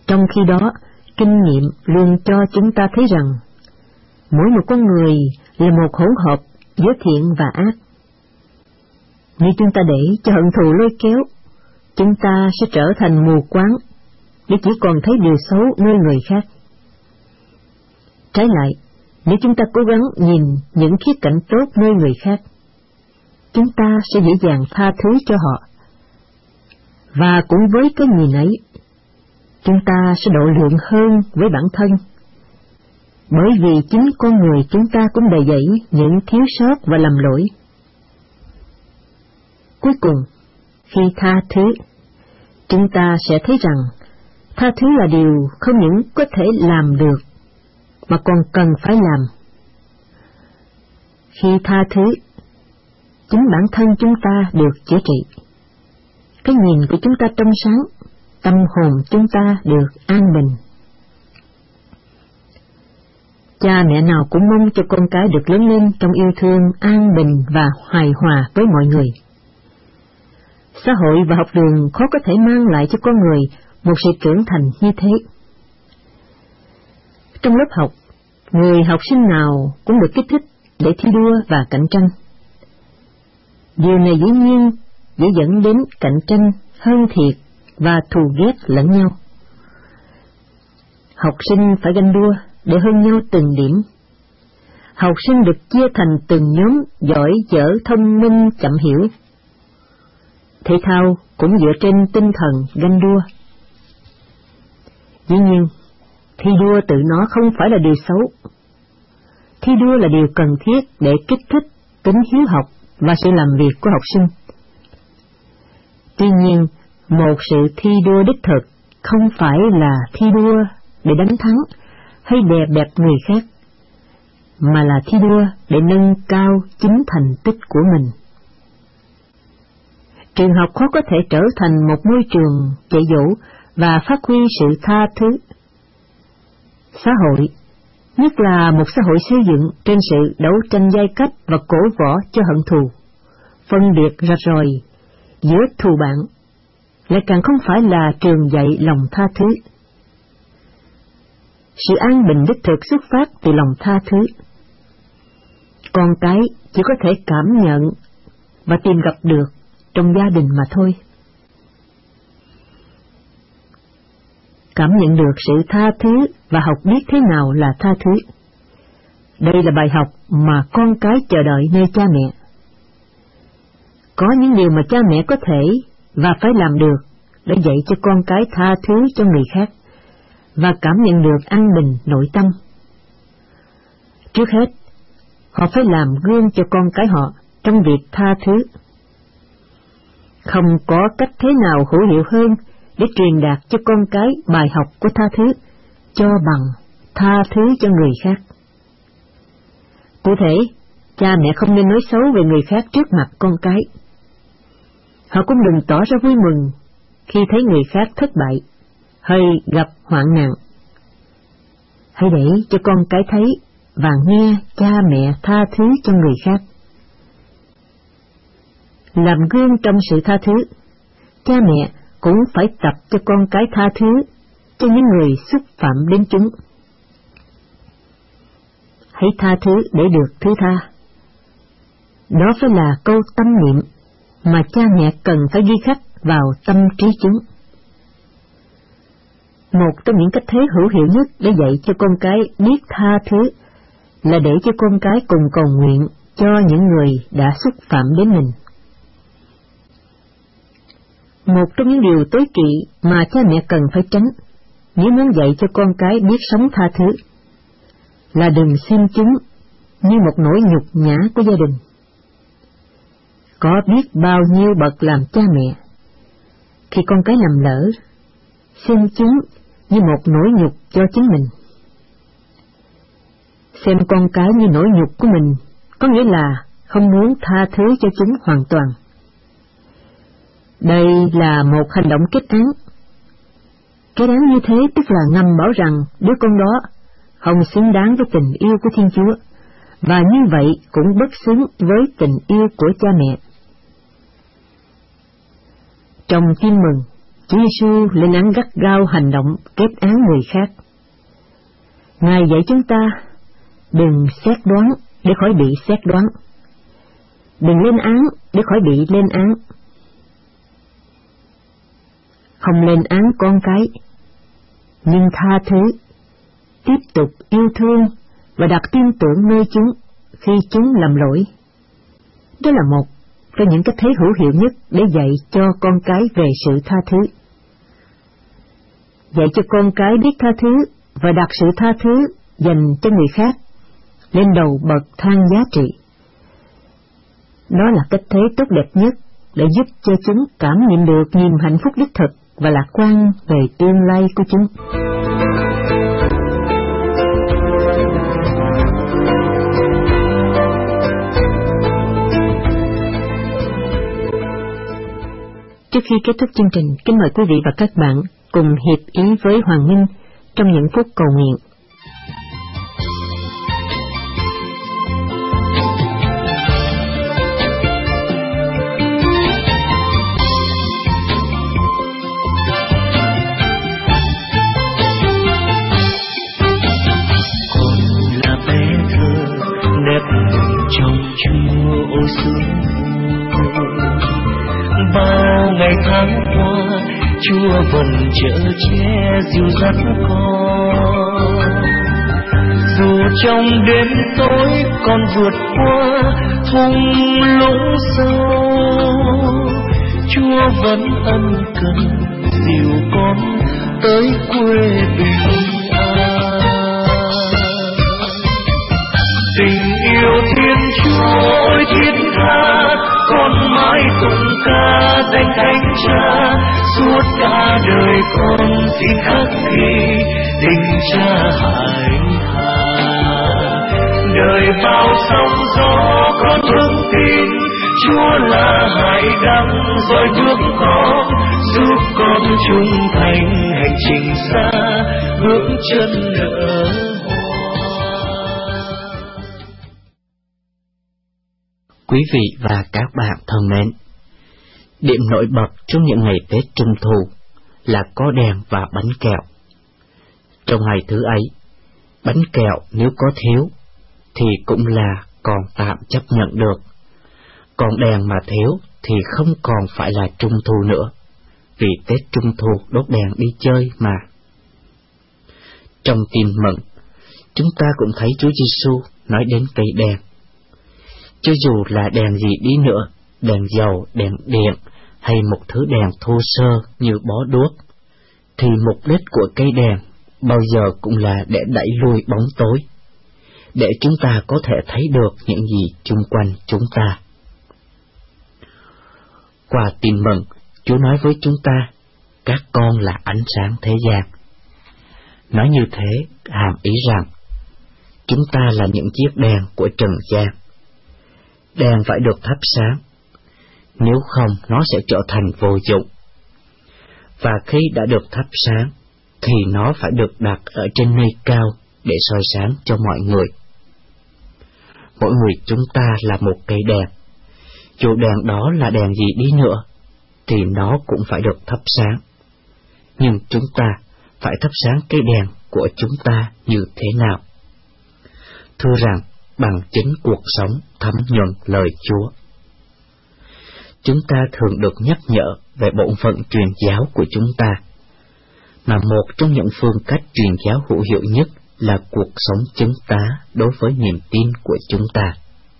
Trong khi đó, kinh nghiệm luôn cho chúng ta thấy rằng mỗi một con người là một hỗn hợp giữa thiện và ác. Nếu chúng ta để cho hận thù lôi kéo, chúng ta sẽ trở thành mù quáng để chỉ còn thấy điều xấu nơi người khác. Trái lại, nếu chúng ta cố gắng nhìn những khía cạnh tốt nơi người khác, chúng ta sẽ dễ dàng tha thứ cho họ. Và cũng với cái nhìn ấy, chúng ta sẽ độ lượng hơn với bản thân. Bởi vì chính con người chúng ta cũng đầy dẫy những thiếu sót và lầm lỗi. Cuối cùng, khi tha thứ, chúng ta sẽ thấy rằng tha thứ là điều không những có thể làm được, mà còn cần phải làm. Khi tha thứ, chính bản thân chúng ta được chữa trị. Cái nhìn của chúng ta trong sáng, tâm hồn chúng ta được an bình. Cha mẹ nào cũng mong cho con cái được lớn lên trong yêu thương, an bình và hài hòa với mọi người. Xã hội và học đường khó có thể mang lại cho con người một sự trưởng thành như thế. Trong lớp học, người học sinh nào cũng được kích thích để thi đua và cạnh tranh. Điều này dĩ nhiên dễ dẫn đến cạnh tranh, hơn thiệt và thù ghét lẫn nhau. Học sinh phải ganh đua để hơn nhau từng điểm. Học sinh được chia thành từng nhóm giỏi, dở, thông minh, chậm hiểu. Thể thao cũng dựa trên tinh thần ganh đua. Dĩ nhiên, thi đua tự nó không phải là điều xấu. Thi đua là điều cần thiết để kích thích tính hiếu học và sự làm việc của học sinh. Tuy nhiên, một sự thi đua đích thực không phải là thi đua để đánh thắng hay đè bẹp người khác, mà là thi đua để nâng cao chính thành tích của mình. Trường học khó có thể trở thành một môi trường dạy dỗ và phát huy sự tha thứ. Xã hội, nhất là một xã hội xây dựng trên sự đấu tranh giai cấp và cổ võ cho hận thù, phân biệt rạch ròi giữa thù bạn, lại càng không phải là trường dạy lòng tha thứ. Sự an bình đích thực xuất phát từ lòng tha thứ. Con cái chỉ có thể cảm nhận và tìm gặp được trong gia đình mà thôi. Cảm nhận được sự tha thứ và học biết thế nào là tha thứ. Đây là bài học mà con cái chờ đợi nơi cha mẹ. Có những điều mà cha mẹ có thể và phải làm được để dạy cho con cái tha thứ cho người khác và cảm nhận được an bình nội tâm. Trước hết, họ phải làm gương cho con cái họ trong việc tha thứ. Không có cách thế nào hữu hiệu hơn để truyền đạt cho con cái bài học của tha thứ cho bằng tha thứ cho người khác. Cụ thể, cha mẹ không nên nói xấu về người khác trước mặt con cái. Họ cũng đừng tỏ ra vui mừng khi thấy người khác thất bại hay gặp hoạn nạn. Hãy để cho con cái thấy và nghe cha mẹ tha thứ cho người khác. Làm gương trong sự tha thứ, cha mẹ cũng phải tập cho con cái tha thứ cho những người xúc phạm đến chúng. Hãy tha thứ để được thứ tha. Đó phải là câu tâm niệm mà cha mẹ cần phải ghi khắc vào tâm trí chúng. Một trong những cách thế hữu hiệu nhất để dạy cho con cái biết tha thứ là để cho con cái cùng cầu nguyện cho những người đã xúc phạm đến mình. Một trong những điều tối kỵ mà cha mẹ cần phải tránh nếu muốn dạy cho con cái biết sống tha thứ là đừng xem chúng như một nỗi nhục nhã của gia đình. Có biết bao nhiêu bậc làm cha mẹ, khi con cái làm lỡ, xem chúng như một nỗi nhục cho chính mình. Xem con cái như nỗi nhục của mình có nghĩa là không muốn tha thứ cho chúng hoàn toàn. Đây là một hành động kết án. Cái đáng như thế tức là ngầm bảo rằng đứa con đó không xứng đáng với tình yêu của Thiên Chúa, và như vậy cũng bất xứng với tình yêu của cha mẹ. Trong Tin Mừng, Chúa Giêsu lên án gắt gao hành động kết án người khác. Ngài dạy chúng ta đừng xét đoán để khỏi bị xét đoán, đừng lên án để khỏi bị lên án. Không lên án con cái, nhưng tha thứ, tiếp tục yêu thương và đặt tin tưởng nơi chúng khi chúng làm lỗi. Đó là một trong những cách thế hữu hiệu nhất để dạy cho con cái về sự tha thứ. Dạy cho con cái biết tha thứ và đặt sự tha thứ dành cho người khác lên đầu bậc thang giá trị. Đó là cách thế tốt đẹp nhất để giúp cho chúng cảm nhận được niềm hạnh phúc đích thực và lạc quan về tương lai của chúng. Trước khi kết thúc chương trình, kính mời quý vị và các bạn cùng hiệp ý với Hoàng Minh trong những phút cầu nguyện. Bao ngày tháng qua, Chúa vẫn chở che dìu dắt con. Dù trong đêm tối con vượt qua thung lũng sâu, Chúa vẫn ân cần dìu con tới quê bình an. Tình yêu Thiên Chúa ôi thiết tha, con mãi tụng ca danh Thánh Cha. Suốt cả đời con xin khắc ghi tình Cha hải hà. Đời bao sóng gió con vững tin, Chúa là hải đăng dõi bước con, giúp con trung thành hành trình xa bước chân nở. Quý vị và các bạn thân mến, điểm nổi bật trong những ngày Tết Trung Thu là có đèn và bánh kẹo. Trong ngày thứ ấy, bánh kẹo nếu có thiếu thì cũng là còn tạm chấp nhận được, còn đèn mà thiếu thì không còn phải là Trung Thu nữa, vì Tết Trung Thu đốt đèn đi chơi mà. Trong Tin Mừng, chúng ta cũng thấy Chúa Giêsu nói đến cây đèn. Cho dù là đèn gì đi nữa, đèn dầu, đèn điện hay một thứ đèn thô sơ như bó đuốc, thì mục đích của cây đèn bao giờ cũng là để đẩy lui bóng tối, để chúng ta có thể thấy được những gì chung quanh chúng ta. Qua Tin Mừng, Chúa nói với chúng ta, các con là ánh sáng thế gian. Nói như thế hàm ý rằng, chúng ta là những chiếc đèn của trần gian. Đèn phải được thắp sáng, nếu không nó sẽ trở thành vô dụng. Và khi đã được thắp sáng, thì nó phải được đặt ở trên nơi cao để soi sáng cho mọi người. Mỗi người chúng ta là một cây đèn. Dù đèn đó là đèn gì đi nữa, thì nó cũng phải được thắp sáng. Nhưng chúng ta phải thắp sáng cây đèn của chúng ta như thế nào? Thưa rằng, bằng chính cuộc sống thấm nhuần lời Chúa. Chúng ta thường được nhắc nhở về bổn phận truyền giáo của chúng ta, mà một trong những phương cách truyền giáo hữu hiệu nhất là cuộc sống chứng tá đối với niềm tin của chúng ta.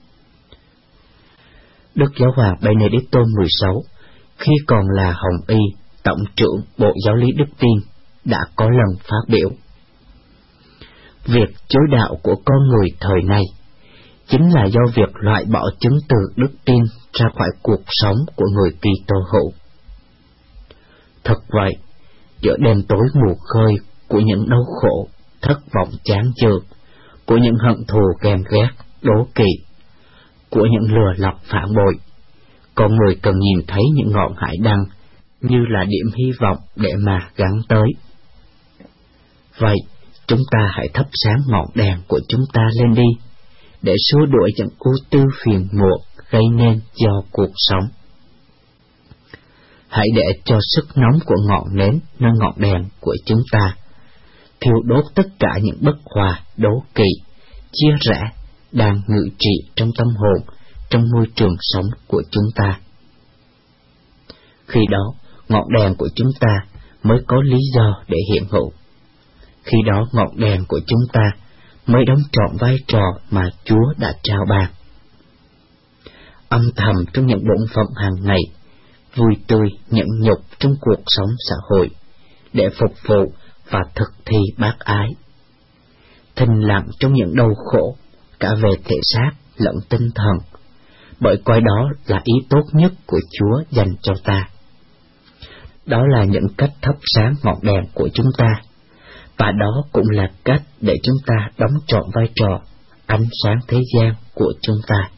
Đức Giáo hoàng Benedicto XVI, khi còn là Hồng Y, Tổng trưởng Bộ Giáo lý Đức Tin, đã có lần phát biểu: việc chối đạo của con người thời này chính là do việc loại bỏ chứng từ đức tin ra khỏi cuộc sống của người Kitô hữu. Thật vậy, giữa đêm tối mù khơi của những đau khổ, thất vọng chán chường, của những hận thù ghen ghét, đố kỵ, của những lừa lọc phản bội, con người cần nhìn thấy những ngọn hải đăng như là điểm hy vọng để mà gắn tới. Vậy, chúng ta hãy thắp sáng ngọn đèn của chúng ta lên đi, để xua đuổi những ưu tư phiền muộn gây nên do cuộc sống. hãy để cho sức nóng của ngọn nến nơi ngọn đèn của chúng ta thiêu đốt tất cả những bất hòa, đố kỵ, chia rẽ đang ngự trị trong tâm hồn, trong môi trường sống của chúng ta. Khi đó, ngọn đèn của chúng ta mới có lý do để hiện hữu. Khi đó, ngọn đèn của chúng ta mới đóng trọn vai trò mà Chúa đã trao ban. Âm thầm trong những bổn phận hàng ngày, vui tươi nhẫn nhục trong cuộc sống xã hội, để phục vụ và thực thi bác ái. Thinh lặng trong những đau khổ, cả về thể xác lẫn tinh thần, bởi coi đó là ý tốt nhất của Chúa dành cho ta. Đó là những cách thắp sáng ngọn đèn của chúng ta, và đó cũng là cách để chúng ta đóng trọn vai trò ánh sáng thế gian của chúng ta.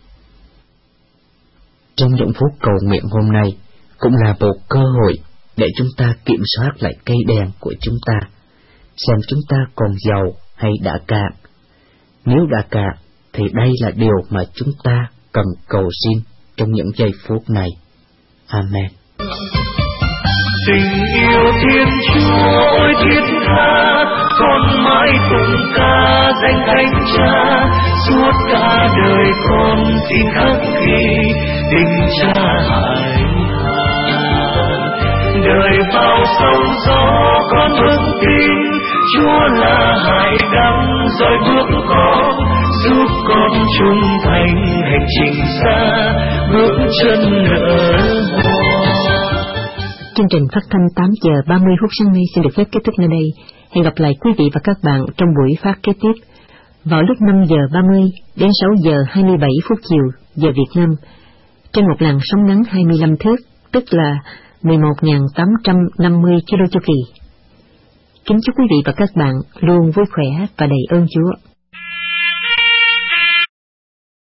Trong những phút cầu nguyện hôm nay cũng là một cơ hội để chúng ta kiểm soát lại cây đèn của chúng ta, xem chúng ta còn dầu hay đã cạn. Nếu đã cạn thì đây là điều mà chúng ta cần cầu xin trong những giây phút này. Amen. Tình yêu Thiên Chúa ôi thiết tha, con mãi tụng ca danh Thánh Cha, suốt cả đời con xin khắc ghi tình Cha hải hà. Đời bao sóng gió con vững tin, Chúa là hải đăng dõi bước con, giúp con trung thành hành trình xa, bước chân nở hoa. Chương trình phát thanh 8 giờ 30 phút sáng nay xin được phép kết thúc nơi đây. Hẹn gặp lại quý vị và các bạn trong buổi phát kế tiếp vào lúc 5 giờ 30 đến 6 giờ 27 phút chiều giờ Việt Nam trên một làn sóng ngắn 25 thước, tức là 11.850 km chu kỳ. Kính chúc quý vị và các bạn luôn vui khỏe và đầy ơn Chúa.